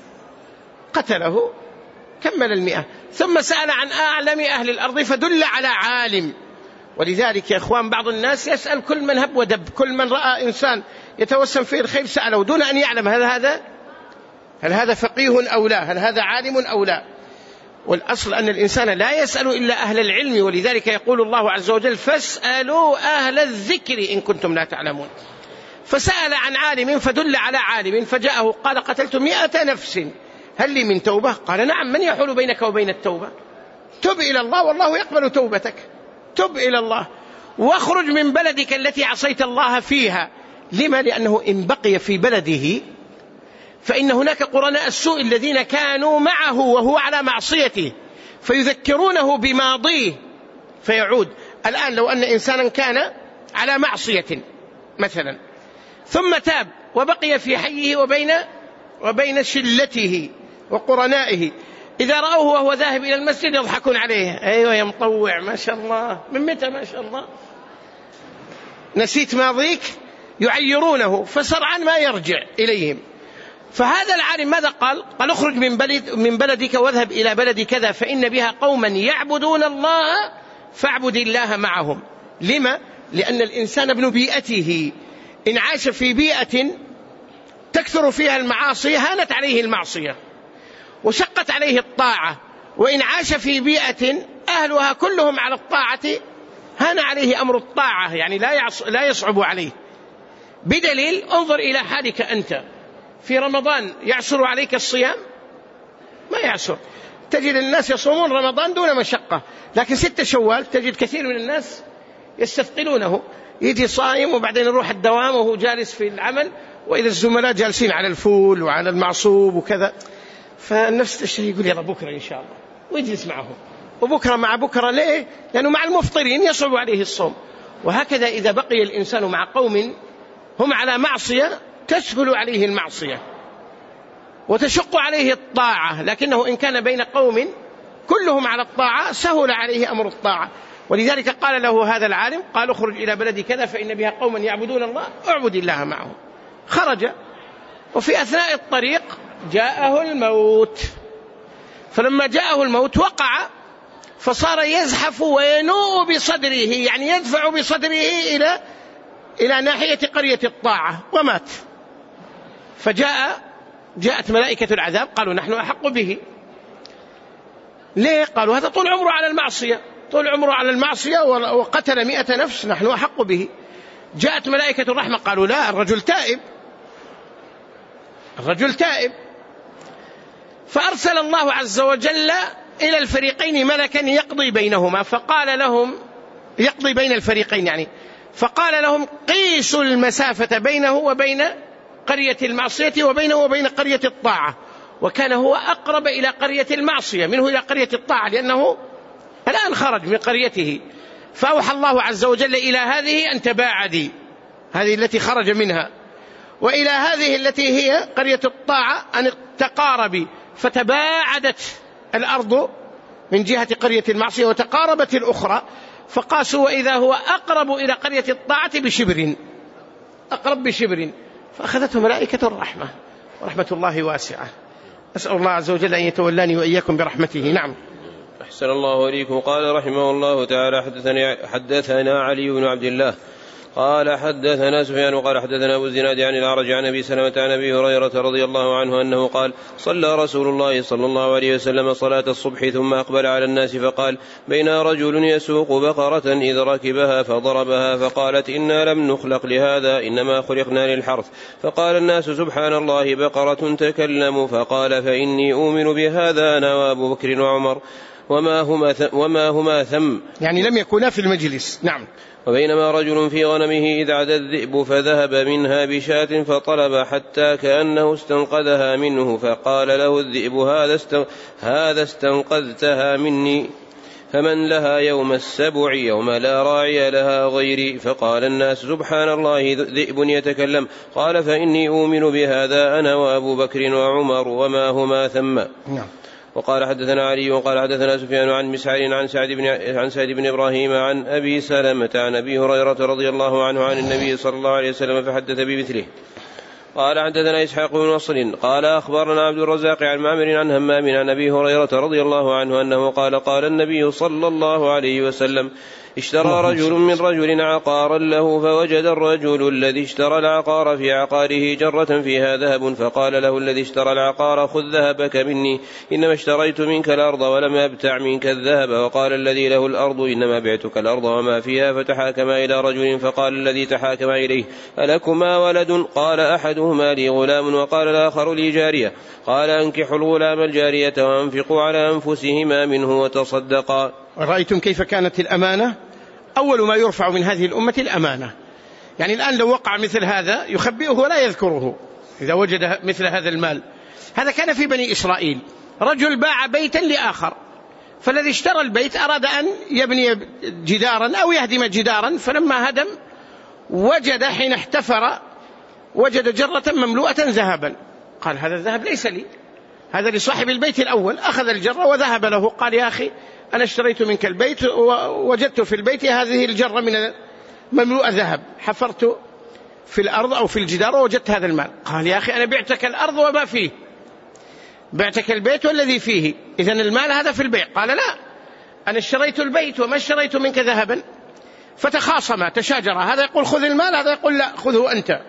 قتله كمل 100، ثم سأل عن أعلم أهل الأرض فدل على عالم. ولذلك يا إخوان بعض الناس يسأل كل من هب ودب، كل من رأى إنسان يتوسم فيه الخير سأله دون أن يعلم هل هذا فقيه أو لا، هل هذا عالم أو لا. والأصل أن الإنسان لا يسأل إلا أهل العلم، ولذلك يقول الله عز وجل فاسألوا أهل الذكر إن كنتم لا تعلمون. فسأل عن عالم فدل على عالم، فجاءه قال قتلت 100 نفس، هل لي من توبة؟ قال نعم، من يحول بينك وبين التوبة؟ تب إلى الله والله يقبل توبتك، تب إلى الله واخرج من بلدك التي عصيت الله فيها. لما؟ لأنه إن بقي في بلده فإن هناك قرناء السوء الذين كانوا معه وهو على معصيته فيذكرونه بماضيه فيعود. الآن لو أن إنسانا كان على معصية مثلا ثم تاب وبقي في حيه وبين شلته وقرنائه، إذا رأوه وهو ذاهب إلى المسجد يضحكون عليه، أيوة يا مطوع ما شاء الله، من متى ما شاء الله، نسيت ماضيك، يعيرونه، فسرعان ما يرجع إليهم. فهذا العالم ماذا قال؟ قال اخرج من بلدك واذهب إلى بلد كذا فإن بها قوما يعبدون الله فاعبد الله معهم. لما؟ لأن الإنسان ابن بيئته، إن عاش في بيئة تكثر فيها المعاصي هانت عليه المعصية وشقت عليه الطاعة، وإن عاش في بيئة أهلها كلهم على الطاعة هان عليه أمر الطاعة، يعني لا يصعب عليه. بدليل انظر إلى حالك أنت، في رمضان يعسر عليك الصيام؟ ما يعسر، تجد الناس يصومون رمضان دون مشقة، لكن 6 شوال تجد كثير من الناس يستثقلونه، يجي صائم وبعدين يروح الدوام وهو جالس في العمل، وإذا الزملاء جالسين على الفول وعلى المعصوب وكذا، فالنفس تشتهي يقول يلا بكرة إن شاء الله ويجلس معهم، وبكرة مع بكرة. ليه؟ لأنه مع المفطرين يصعب عليه الصوم. وهكذا إذا بقي الإنسان مع قوم هم على معصية تسهل عليه المعصية وتشق عليه الطاعة، لكنه إن كان بين قوم كلهم على الطاعة سهل عليه أمر الطاعة. ولذلك قال له هذا العالم، قال اخرج إلى بلد كذا فإن بها قوما يعبدون الله اعبد الله معهم. خرج، وفي أثناء الطريق جاءه الموت، فلما جاءه الموت وقع فصار يزحف وينوء بصدره، يعني يدفع بصدره إلى ناحية قرية الطاعة، ومات. جاءت ملائكة العذاب قالوا نحن أحق به. ليه؟ قالوا هذا طول عمره على المعصية، طول عمره على المعصية وقتل 100 نفس، نحن أحق به. جاءت ملائكة الرحمة قالوا لا، الرجل تائب. فأرسل الله عز وجل إلى الفريقين ملكا يقضي بينهما، فقال لهم يقضي بين الفريقين يعني، فقال لهم قيسوا المسافة بينه وبين قرية المعصية وبينه وبين قرية الطاعة. وكان هو أقرب إلى قرية المعصية منه إلى قرية الطاعة، لأنه الآن خرج من قريته. فأوحى الله عز وجل إلى هذه أن تباعدي، هذه التي خرج منها، وإلى هذه التي هي قرية الطاعة أن تقاربي، فتباعدت الأرض من جهة قرية المعصية وتقاربت الأخرى، فقاسوا وإذا هو أقرب إلى قرية الطاعة أقرب بشبر، فأخذته ملائكة الرحمة، ورحمة الله واسعة. أسأل الله عز وجل أن يتولاني وإياكم برحمته. نعم. أحسن الله إليكم. قال رحمه الله تعالى حدثنا علي بن عبد الله قال حدثنا سفيان قال حدثنا أبو الزناد عن الأعرج عن أبي سلمة عن أبي هريرة رضي الله عنه أنه قال صلى رسول الله صلى الله عليه وسلم صلاة الصبح ثم أقبل على الناس فقال بين رجل يسوق بقرة إذ ركبها فضربها فقالت إنا لم نخلق لهذا إنما خلقنا للحرث. فقال الناس سبحان الله بقرة تكلم. فقال فإني أؤمن بهذا أنا وأبو بكر وعمر. وما هما ثم، يعني لم يكونا في المجلس. نعم. وبينما رجل في غنمه إذ عدا الذئب فذهب منها بشاة فطلب حتى كأنه استنقذها منه، فقال له الذئب هذا استنقذتها مني، فمن لها يوم السبع يوم لا راعي لها غيري. فقال الناس سبحان الله ذئب يتكلم. قال فإني أؤمن بهذا أنا وأبو بكر وعمر وما هما ثم. نعم. وقال حدثنا علي وقال حدثنا سفيان عن مسعر عن سعد بن إبراهيم عن أبي سلمة عن أبي هريرة رضي الله عنه عن النبي صلى الله عليه وسلم فحدث بمثله. قال حدثنا إسحاق بن نصر قال أخبرنا عبد الرزاق عن معمر عن همام عن أبي هريرة رضي الله عنه أنه قال النبي صلى الله عليه وسلم اشترى رجل من رجل عقارا له، فوجد الرجل الذي اشترى العقار في عقاره جرة فيها ذهب، فقال له الذي اشترى العقار خذ ذهبك مني، إنما اشتريت منك الأرض ولم أبتع منك الذهب. وقال الذي له الأرض إنما بعتك الأرض وما فيها. فتحاكما إلى رجل فقال الذي تحاكما إليه ألكما ولد؟ قال أحدهما لي غلام وقال الآخر لي جارية. قال أنكحوا الغلام الجارية وأنفقوا على أنفسهما منه وتصدقا. رأيتم كيف كانت الأمانة؟ أول ما يرفع من هذه الأمة الأمانة. يعني الآن لو وقع مثل هذا يخبئه ولا يذكره إذا وجد مثل هذا المال. هذا كان في بني إسرائيل. رجل باع بيتا لآخر، فالذي اشترى البيت أراد أن يبني جدارا أو يهدم جدارا، فلما هدم وجد حين احتفر وجد جرة مملوءة ذهبا. قال هذا الذهب ليس لي، هذا لصاحب البيت الأول. أخذ الجرة وذهب له. قال يا أخي أنا اشتريت منك البيت ووجدت في البيت هذه الجرة من مملوءة ذهب، حفرت في الأرض أو في الجدار ووجدت هذا المال. قال يا أخي أنا بعتك الأرض وما فيه، بعتك البيت والذي فيه، إذن المال هذا في البيع. قال لا، أنا اشتريت البيت وما اشتريت منك ذهبا. فتخاصما تشاجرا، هذا يقول خذ المال، هذا يقول لا خذه أنت.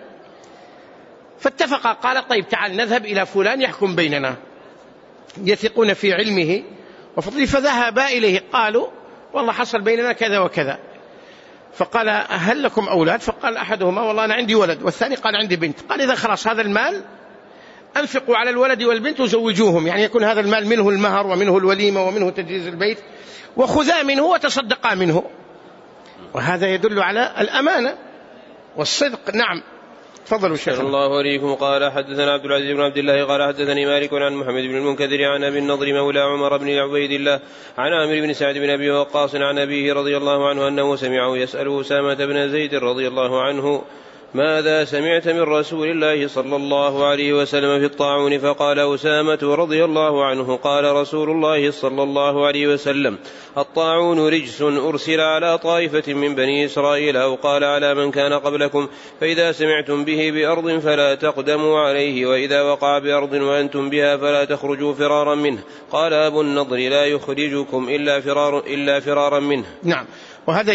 فاتفقا. قال طيب تعال نذهب إلى فلان يحكم بيننا، يثقون في علمه وفضله. فذهبا إليه قالوا والله حصل بيننا كذا وكذا. فقال هل لكم أولاد؟ فقال أحدهما والله أنا عندي ولد، والثاني قال عندي بنت. قال إذا خلاص هذا المال أنفقوا على الولد والبنت وزوجوهم، يعني يكون هذا المال منه المهر ومنه الوليمة ومنه تجهيز البيت، وخذا منه وتصدقا منه. وهذا يدل على الأمانة والصدق. نعم. تفضلوا شيخنا. الله عليكم. قال حدثنا عبد العزيز بن عبد الله قال حدثني مالك عن محمد بن المنكدر عن أبي النضر مولى عمر بن عبيد الله عن عامر بن سعد بن أبي وقاص عن أبيه رضي الله عنه أنه سمعه يسأل أسامة بن زيد رضي الله عنه ماذا سمعت من رسول الله صلى الله عليه وسلم في الطاعون؟ فقال أسامة رضي الله عنه قال رسول الله صلى الله عليه وسلم الطاعون رجس أرسل على طائفة من بني إسرائيل، أو قال على من كان قبلكم، فإذا سمعتم به بأرض فلا تقدموا عليه، وإذا وقع بأرض وأنتم بها فلا تخرجوا فرارا منه. قال أبو النضر لا يخرجكم إلا فرارا منه. نعم. وهذا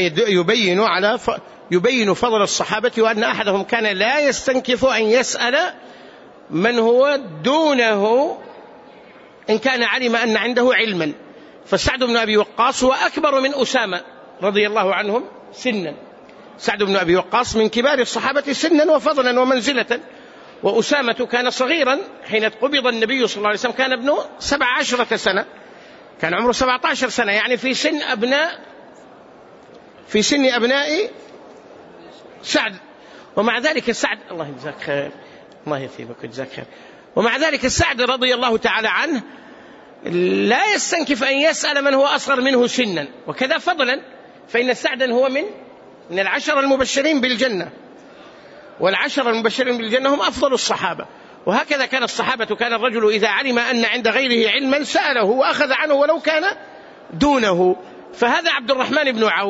يبين فضل الصحابة، وأن أحدهم كان لا يستنكف أن يسأل من هو دونه إن كان علم أن عنده علما. فسعد بن أبي وقاص هو أكبر من أسامة رضي الله عنهم سنا. سعد بن أبي وقاص من كبار الصحابة سنا وفضلا ومنزلة، وأسامة كان صغيرا حين قبض النبي صلى الله عليه وسلم، كان ابنه 17 سنة، كان عمره 17 سنة، يعني في سن أبناء سعد. ومع ذلك السعد الله يجزاك خير، الله يثيبك ويجزاك خير. ومع ذلك السعد رضي الله تعالى عنه لا يستنكف أن يسأل من هو أصغر منه سنا، وكذا فضلا، فإن سعدا هو من العشر المبشرين بالجنة، والعشر المبشرين بالجنة هم أفضل الصحابة. وهكذا كان الصحابة، كان الرجل إذا علم أن عند غيره علما سأله وأخذ عنه ولو كان دونه. فهذا عبد الرحمن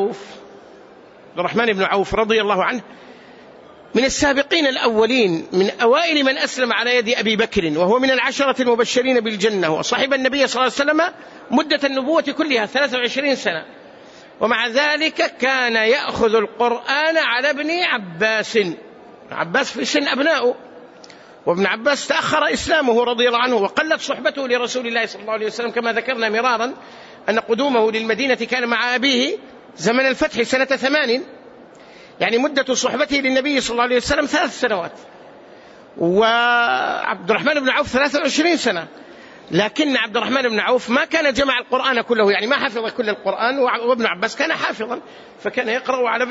بن عوف رضي الله عنه من السابقين الأولين، من أوائل من أسلم على يد أبي بكر، وهو من العشرة المبشرين بالجنة، وصاحب النبي صلى الله عليه وسلم مدة النبوة كلها 23 سنة. ومع ذلك كان يأخذ القرآن على ابن عباس في سن أبنائه، وابن عباس تأخر إسلامه رضي الله عنه، وقلت صحبته لرسول الله صلى الله عليه وسلم، كما ذكرنا مرارا أن قدومه للمدينة كان مع أبيه زمن الفتح سنة 8، يعني مدة صحبته للنبي صلى الله عليه وسلم 3 سنوات، وعبد الرحمن بن عوف 23 سنة. لكن عبد الرحمن بن عوف ما كان جمع القرآن كله، يعني ما حفظ كل القرآن، وابن عباس كان حافظا فكان يقرأ على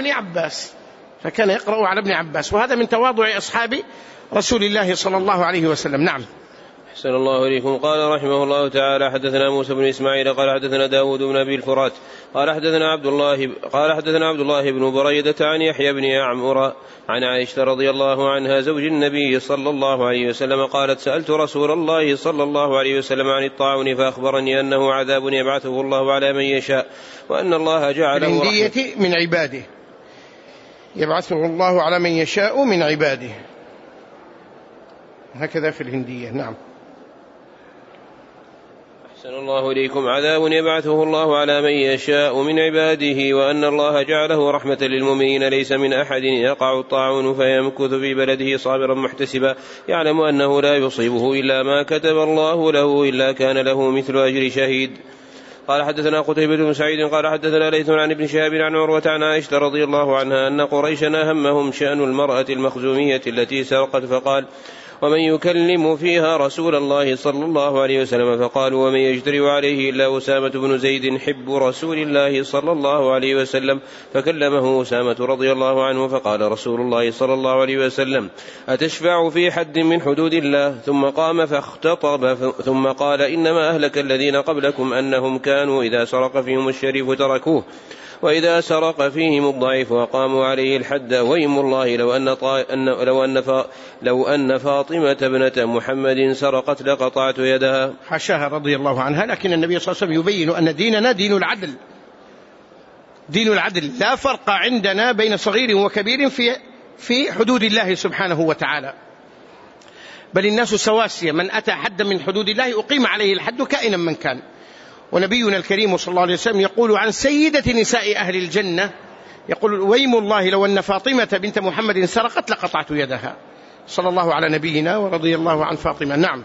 ابن عباس، وهذا من تواضع أصحاب رسول الله صلى الله عليه وسلم. نعم. أحسن الله إليكم. قال رحمه الله تعالى: حدثنا موسى بن إسماعيل قال حدثنا داود بن أبي الفرات قال حدثنا عبد الله بن بريدة عن يحيى بن عمرو عن عائشة رضي الله عنها زوج النبي صلى الله عليه وسلم قالت: سألت رسول الله صلى الله عليه وسلم عن الطاعون فأخبرني أنه عذاب يبعثه الله على من يشاء وأن الله جعله رحمة من عباده، يبعثه الله على من يشاء من عباده، هكذا في الهندية. نعم. أحسن الله إليكم. عذاب يبعثه الله على من يشاء من عباده وأن الله جعله رحمة للمؤمنين، ليس من أحد يقع الطاعون فيمكث في بلده صابرا محتسبا يعلم أنه لا يصيبه إلا ما كتب الله له إلا كان له مثل أجر شهيد. قال حدثنا قتيبة بن سعيد قال حدثنا ليث عن ابن شهاب عن عروة عن عائشة رضي الله عنها أن قريشا همهم شأن المرأة المخزومية التي سرقت فقال: ومن يكلم فيها رسول الله صلى الله عليه وسلم؟ فقالوا: ومن يجترئ عليه إلا أسامة بن زيد حب رسول الله صلى الله عليه وسلم. فكلمه أسامة رضي الله عنه فقال رسول الله صلى الله عليه وسلم: أتشفع في حد من حدود الله؟ ثم قام فاختطب ثم قال: إنما أهلك الذين قبلكم أنهم كانوا إذا سرق فيهم الشريف تركوه وإذا سرق فيهم الضعيف وقاموا عليه الحد. ويم الله لو أن فاطمة ابنة محمد سرقت لقطعت يدها. حاشاها رضي الله عنها، لكن النبي صلى الله عليه وسلم يبين أن ديننا دين العدل، لا فرق عندنا بين صغير وكبير في حدود الله سبحانه وتعالى، بل الناس سواسية، من أتى حدا من حدود الله أقيم عليه الحد كائنا من كان. ونبينا الكريم صلى الله عليه وسلم يقول عن سيدة نساء أهل الجنة، يقول: ويم الله لو أن فاطمة بنت محمد سرقت لقطعت يدها. صلى الله على نبينا ورضي الله عن فاطمة. نعم.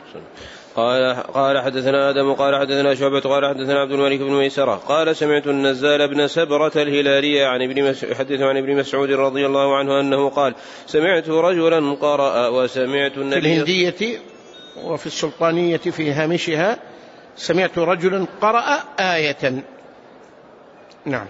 قال حدثنا آدم قال حدثنا شعبة قال حدثنا عبد الملك بن ميسرة قال: سمعت النزال بن سبرة الهلالية يحدث عن ابن مسعود رضي الله عنه أنه قال: سمعت رجلا قرأ وسمعت النبي. في الهندية وفي السلطانية في هامشها: سمعت رجلا قرأ آية. نعم.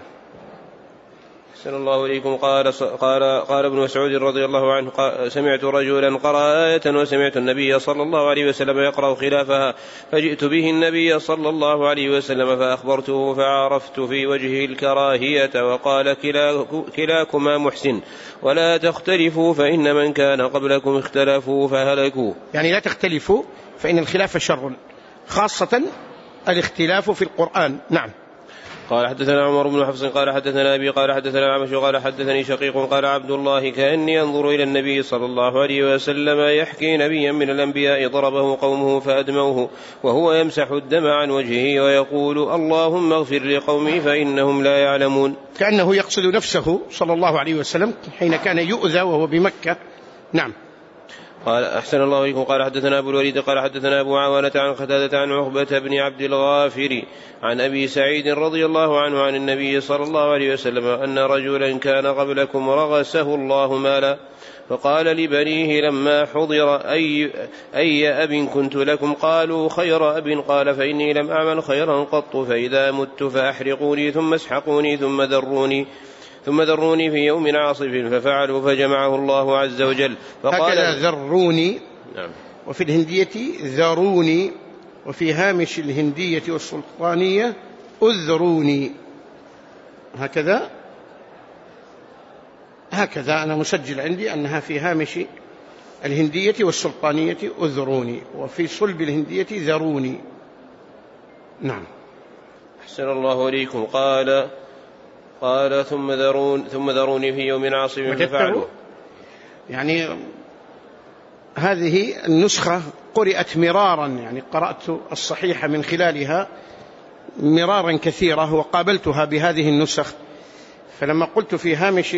أحسن الله إليكم. قال ابن مسعود رضي الله عنه: سمعت رجلا قرأ آية وسمعت النبي صلى الله عليه وسلم يقرأ خلافها، فجئت به النبي صلى الله عليه وسلم فأخبرته فعرفت في وجهه الكراهية وقال: كلاكما محسن ولا تختلفوا فإن من كان قبلكم اختلفوا فهلكوا. يعني لا تختلفوا فإن الخلاف شر، خاصة الاختلاف في القرآن. نعم. قال حدثنا عمر بن حفص قال حدثنا أبي قال حدثنا الأعمش قال حدثني شقيق قال عبد الله: كأني أنظر إلى النبي صلى الله عليه وسلم يحكي نبيا من الأنبياء ضربه قومه فأدموه وهو يمسح الدم عن وجهه ويقول: اللهم اغفر لقومي فإنهم لا يعلمون. كأنه يقصد نفسه صلى الله عليه وسلم حين كان يؤذى وهو بمكة. نعم. قال: أحسن الله إليكم. قال حدثنا أبو الوليد قال حدثنا أبو عوانة عن قتادة عن عقبة بن عبد الغافر عن أبي سعيد رضي الله عنه عن النبي صلى الله عليه وسلم أن رجلا كان قبلكم رغسه الله مالا فقال لبنيه لما حضر: أي أب كنت لكم؟ قالوا: خير أب. قال: فإني لم أعمل خيرا قط، فإذا مت فأحرقوني ثم اسحقوني ثم ذروني في يوم عاصف، ففعلوا فجمعه الله عز وجل فقال: هكذا ذروني. نعم. وفي الهندية ذروني، وفي هامش الهندية والسلطانية أذروني. هكذا أنا مسجل عندي أنها في هامش الهندية والسلطانية أذروني، وفي صلب الهندية ذروني. نعم. أحسن الله إليكم. قال ثم ذروني في يوم عاصف ففعلوا. يعني هذه النسخة قرأت مرارا، يعني قرأت الصحيحة من خلالها مرارا كثيرة وقابلتها بهذه النسخ، فلما قلت في هامش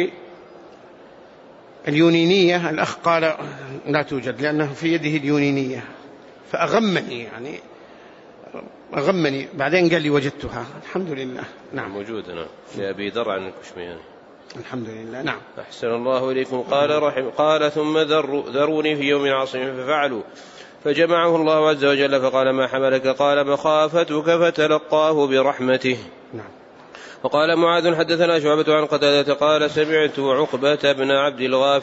اليونينية الأخ قال: لا توجد، لأنه في يده اليونينية، فأغمني، يعني أغمني. بعدين قال لي: وجدتها. الحمد لله. نعم. موجودة في أبي ذر عن الكشمياني. الحمد لله. نعم. أحسن الله إليكم. قال ثم ذروني في يوم عاصف ففعلوا، فجمعه الله عز وجل فقال ما حملك؟ قال مخافتك فتلقاه برحمته. نعم. وقال معاذ حدثنا شعبة عن قتادة قال سمعت عقبة بن عبد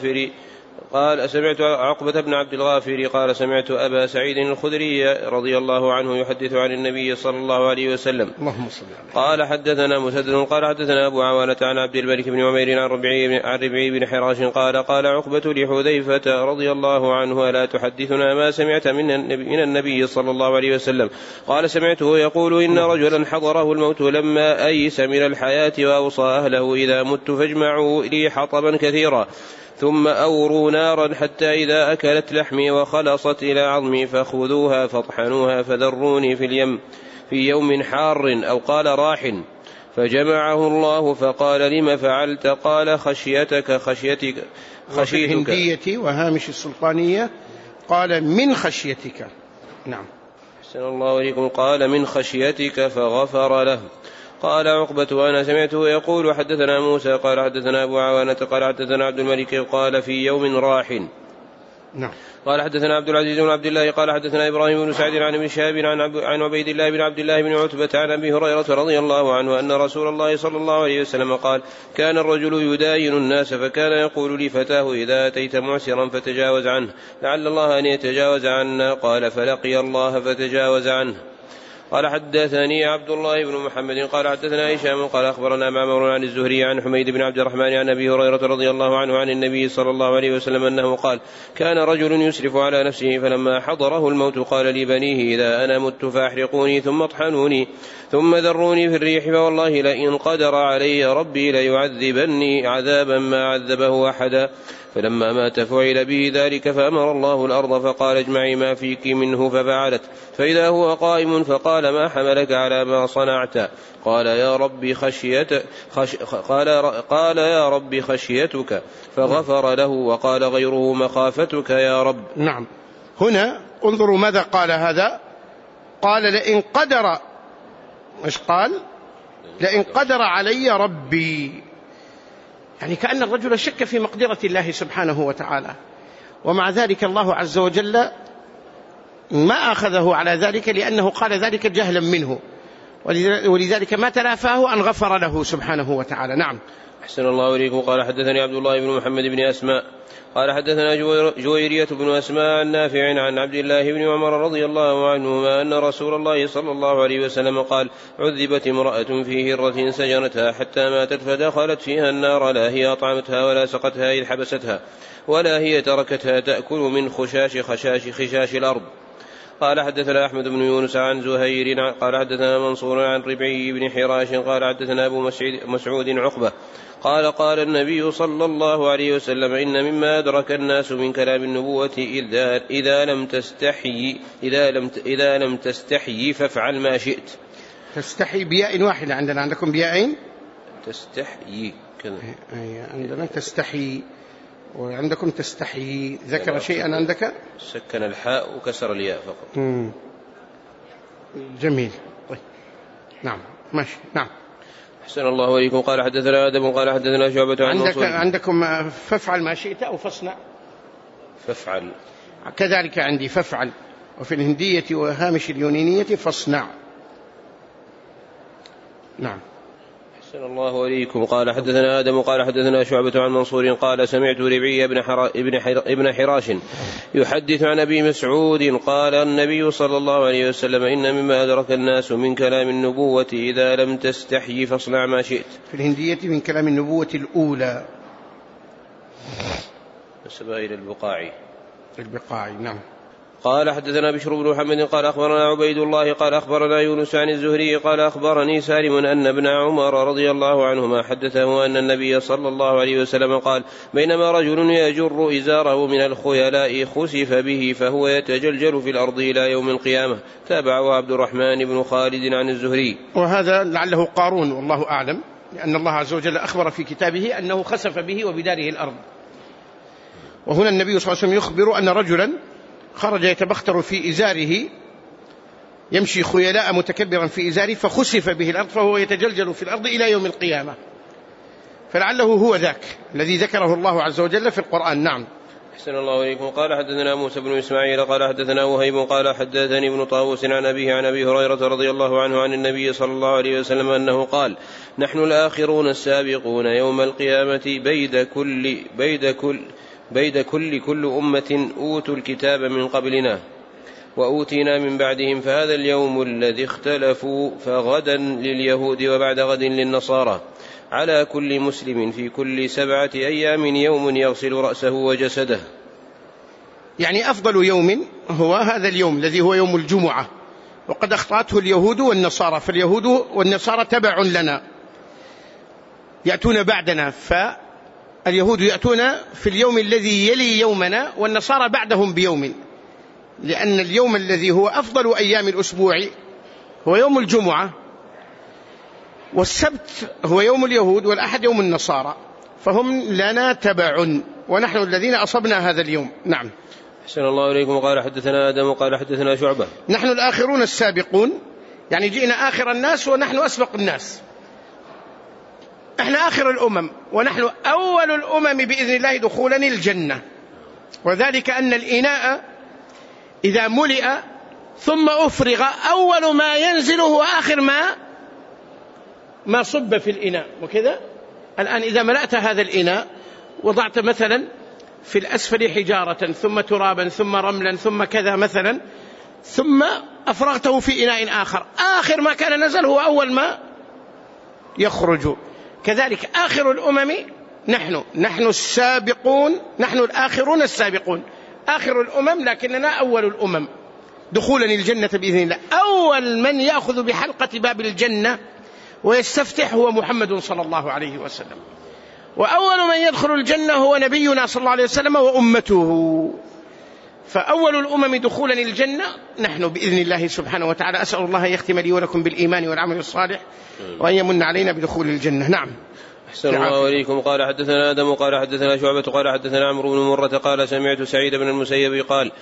الغافر قال سمعت أبا سعيد الخدري رضي الله عنه يحدث عن النبي صلى الله عليه وسلم قال حدثنا مسدد قال حدثنا أبو عوانة عن عبد الملك بن عمير عن ربيع بن حراش قال عقبة لحذيفة رضي الله عنه ألا تحدثنا ما سمعت من النبي صلى الله عليه وسلم؟ قال سمعته يقول إن رجلا حضره الموت لما أيس من الحياة وأوصى أهله إذا مت فاجمعوا لي حطبا كثيرا ثم أوروا نارا حتى إذا أكلت لحمي وخلصت إلى عظمي فخذوها فاطحنوها فذروني في اليم في يوم حار أو قال راح. فجمعه الله فقال لم فعلت؟ قال خشيتك. وفي الهندية وهامش السلطانية قال من خشيتك. نعم. أحسن الله إليكم. قال من خشيتك فغفر له. قال عقبة وأنا سمعته يقول حدثنا موسى قال حدثنا أبو عوانة قال حدثنا عبد الملك قال في يوم راح. نعم. قال حدثنا عبد العزيز بن عبد الله قال حدثنا إبراهيم بن سعد عن ابن شهاب عن عبيد الله بن عبد الله بن عتبة عن أبي هريرة رضي الله عنه أن رسول الله صلى الله عليه وسلم قال كان الرجل يداين الناس فكان يقول لفتاه إذا أتيت معسرا فتجاوز عنه لعل الله أن يتجاوز عنا. قال فلقي الله فتجاوز عنه. قال حدثني عبد الله بن محمد قال حدثنا هشام قال أخبرنا معمر عن الزهري عن حميد بن عبد الرحمن عن أبي هريرة رضي الله عنه عن النبي صلى الله عليه وسلم أنه قال كان رجل يسرف على نفسه فلما حضره الموت قال لبنيه إذا أنا مت فأحرقوني ثم اطحنوني ثم ذروني في الريح فوالله لئن قدر علي ربي ليعذبني عذابا ما عذبه أحدا. فلما مات فعل به ذلك فأمر الله الأرض فقال اجمعي ما فيك منه ففعلت فإذا هو قائم فقال ما حملك على ما صنعت؟ قال يا ربي خشيتك فغفر له. وقال غيره مخافتك يا رب. نعم. هنا انظروا ماذا قال هذا. قال لئن قدر، مش قال لئن قدر علي ربي، يعني كأن الرجل شك في مقدرة الله سبحانه وتعالى، ومع ذلك الله عز وجل ما أخذه على ذلك لأنه قال ذلك جهلا منه، ولذلك ما تلافاه أن غفر له سبحانه وتعالى. نعم. أحسن الله إليكم. قال حدثني عبد الله بن محمد بن أسماء قال حدثنا جويرية بن أسماء عن نافع عن عبد الله بن عمر رضي الله عنهما أن رسول الله صلى الله عليه وسلم قال عذبت امرأة في هرة سجنتها حتى ماتت فدخلت فيها النار لا هي أطعمتها ولا سقتها إذ حبستها ولا هي تركتها تأكل من خشاش الأرض. قال حدثنا أحمد بن يونس عن زهير قال حدثنا منصور عن ربعي بن حراش قال حدثنا أبو مسعود عقبة قال النبي صلى الله عليه وسلم إن مما أدرك الناس من كلام النبوة إذا لم تستحيي فافعل ما شئت. تستحي بياء واحدة عندنا، عندكم بياءين؟ تستحيي كذا عندنا تستحي وعندكم تستحي. ذكر شيئا عندك؟ سكن الحاء وكسر الياء فقط. جميل. طيب. نعم ماشي. نعم. أحسن الله إليكم. قال حدثنا آدم قال حدثنا شعبة عن عندكم فافعل ما شئت أو فاصنع؟ فافعل. كذلك عندي فافعل، وفي الهندية وهامش اليونانية فاصنع. نعم. أحسن الله إليكم. قال حدثنا آدم قال حدثنا شعبة عن منصور قال سمعت ربعي ابن حراش يحدث عن أبي مسعود قال النبي صلى الله عليه وسلم إن مما أدرك الناس من كلام النبوة إذا لم تستحي فاصنع ما شئت. في الهندية من كلام النبوة الأولى نسبها إلى البقاعي. نعم. قال حدثنا بشر بن محمد قال أخبرنا عبيد الله قال أخبرنا يونس عن الزهري قال أخبرني سالم أن ابن عمر رضي الله عنهما حدثه أن النبي صلى الله عليه وسلم قال بينما رجل يجر إزاره من الخيلاء خسف به فهو يتجلجل في الأرض إلى يوم القيامة. تابعه عبد الرحمن بن خالد عن الزهري. وهذا لعله قارون والله أعلم، لأن الله عز وجل أخبر في كتابه أنه خسف به وبداره الأرض. وهنا النبي صلى الله عليه وسلم يخبر أن رجلا خرج يتبختر في إزاره، يمشي خيلاء متكبرا في إزاره فخسف به الأرض فهو يتجلجل في الأرض إلى يوم القيامة، فلعله هو ذاك الذي ذكره الله عز وجل في القرآن. نعم. أحسن الله إليكم. قال حدثنا موسى بن إسماعيل قال حدثنا وهيب قال حدثني ابن طاووس عن أبيه عن أبي هريرة رضي الله عنه عن النبي صلى الله عليه وسلم أنه قال: نحن الآخرون السابقون يوم القيامة بيد كل أمة أوتوا الكتاب من قبلنا وأوتينا من بعدهم، فهذا اليوم الذي اختلفوا فغدا لليهود وبعد غد للنصارى، على كل مسلم في كل 7 أيام يوم يغسل رأسه وجسده. يعني أفضل يوم هو هذا اليوم الذي هو يوم الجمعة، وقد أخطأته اليهود والنصارى، فاليهود والنصارى تبع لنا يأتون بعدنا، فاليهود يأتون في اليوم الذي يلي يومنا والنصارى بعدهم بيوم، لأن اليوم الذي هو أفضل أيام الأسبوع هو يوم الجمعة، والسبت هو يوم اليهود والأحد يوم النصارى، فهم لنا تبع ونحن الذين أصبنا هذا اليوم. نعم. أحسن الله إليكم. قال حدثنا آدم قال حدثنا شعبة. نحن الآخرون السابقون، يعني جئنا آخر الناس ونحن أسبق الناس، احنا آخر الأمم ونحن أول الأمم بإذن الله دخولا الجنة، وذلك أن الإناء إذا ملئ ثم أفرغ أول ما ينزل هو آخر ما صب في الإناء، وكذا الآن إذا ملأت هذا الإناء وضعت مثلا في الأسفل حجارة ثم ترابا ثم رملا ثم كذا مثلا، ثم أفرغته في إناء آخر، آخر ما كان نزل هو أول ما يخرج، كذلك آخر الأمم نحن السابقون، نحن الآخرون السابقون، آخر الأمم لكننا أول الأمم دخولا الجنة بإذن الله. أول من يأخذ بحلقة باب الجنة ويستفتح هو محمد صلى الله عليه وسلم، وأول من يدخل الجنة هو نبينا صلى الله عليه وسلم وأمته، فأول الأمم دخولا الجنة نحن بإذن الله سبحانه وتعالى. أسأل الله يختم لي ولكم بالإيمان والعمل الصالح وأن يمن علينا بدخول الجنة. نعم. أحسن الله إليكم. قال حدثنا آدم قال حدثنا شعبة قال حدثنا عمرو بن مرة قال سمعت سعيد بن المسيب قال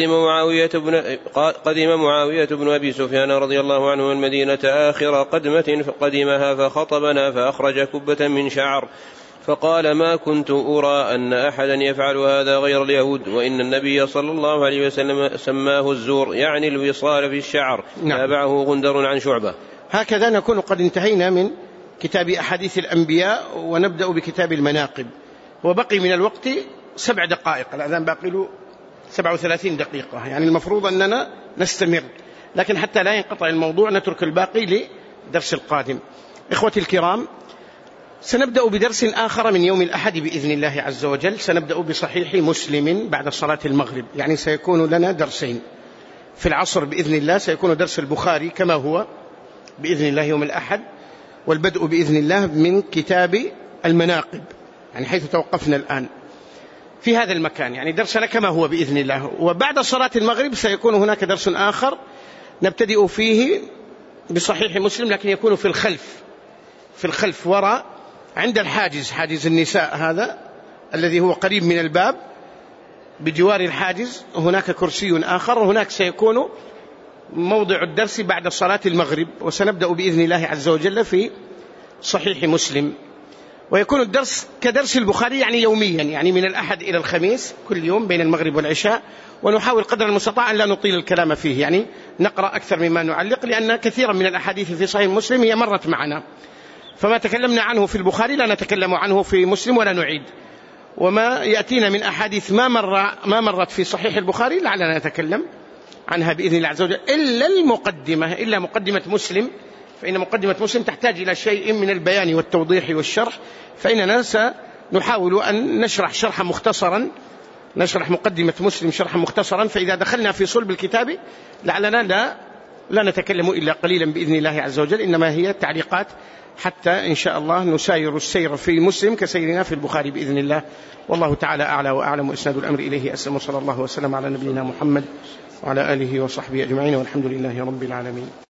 قدم معاوية بن أبي سفيان رضي الله عنه المدينة آخر قدمة فقدمها فخطبنا فأخرج كبة من شعر فقال: ما كنت أرى أن أحدا يفعل هذا غير اليهود، وإن النبي صلى الله عليه وسلم سماه الزور، يعني الوصال في الشعر. تابعه غندر عن شعبة. هكذا نكون قد انتهينا من كتاب أحاديث الأنبياء، ونبدأ بكتاب المناقب، وبقي من الوقت 7 دقائق، الآن باقي له 37 دقيقة، يعني المفروض أننا نستمر، لكن حتى لا ينقطع الموضوع نترك الباقي لدرس القادم. إخوتي الكرام، سنبدأ بدرس آخر من يوم الأحد بإذن الله عز وجل، سنبدأ بصحيح مسلم بعد صلاة المغرب، يعني سيكون لنا درسين في العصر بإذن الله، سيكون درس البخاري كما هو بإذن الله يوم الأحد، والبدء بإذن الله من كتاب المناقب، يعني حيث توقفنا الآن في هذا المكان، يعني درسنا كما هو بإذن الله. وبعد صلاة المغرب سيكون هناك درس آخر نبتدئ فيه بصحيح مسلم، لكن يكون في الخلف وراء عند الحاجز، حاجز النساء هذا الذي هو قريب من الباب بجوار الحاجز، هناك كرسي آخر، وهناك سيكون موضع الدرس بعد صلاة المغرب، وسنبدأ بإذن الله عز وجل في صحيح مسلم، ويكون الدرس كدرس البخاري يعني يوميا، يعني من الأحد إلى الخميس كل يوم بين المغرب والعشاء، ونحاول قدر المستطاع أن لا نطيل الكلام فيه، يعني نقرأ أكثر مما نعلق، لأن كثيرا من الأحاديث في صحيح مسلم هي مرت معنا، فما تكلمنا عنه في البخاري لا نتكلم عنه في مسلم ولا نعيد، وما يأتينا من أحاديث ما مرت في صحيح البخاري لعلنا نتكلم عنها بإذن الله عز وجل، إلا مقدمة مسلم، فإن مقدمة مسلم تحتاج إلى شيء من البيان والتوضيح والشرح، فإننا سنحاول أن نشرح مقدمة مسلم شرحا مختصرا، فإذا دخلنا في صلب الكتاب لعلنا لا نتكلم إلا قليلا بإذن الله عز وجل، إنما هي تعليقات حتى إن شاء الله نساير السير في مسلم كسيرنا في البخاري بإذن الله. والله تعالى أعلى وأعلم، وإسناد الأمر إليه أسلم، وصلى الله وسلم على نبينا محمد وعلى آله وصحبه أجمعين، والحمد لله رب العالمين.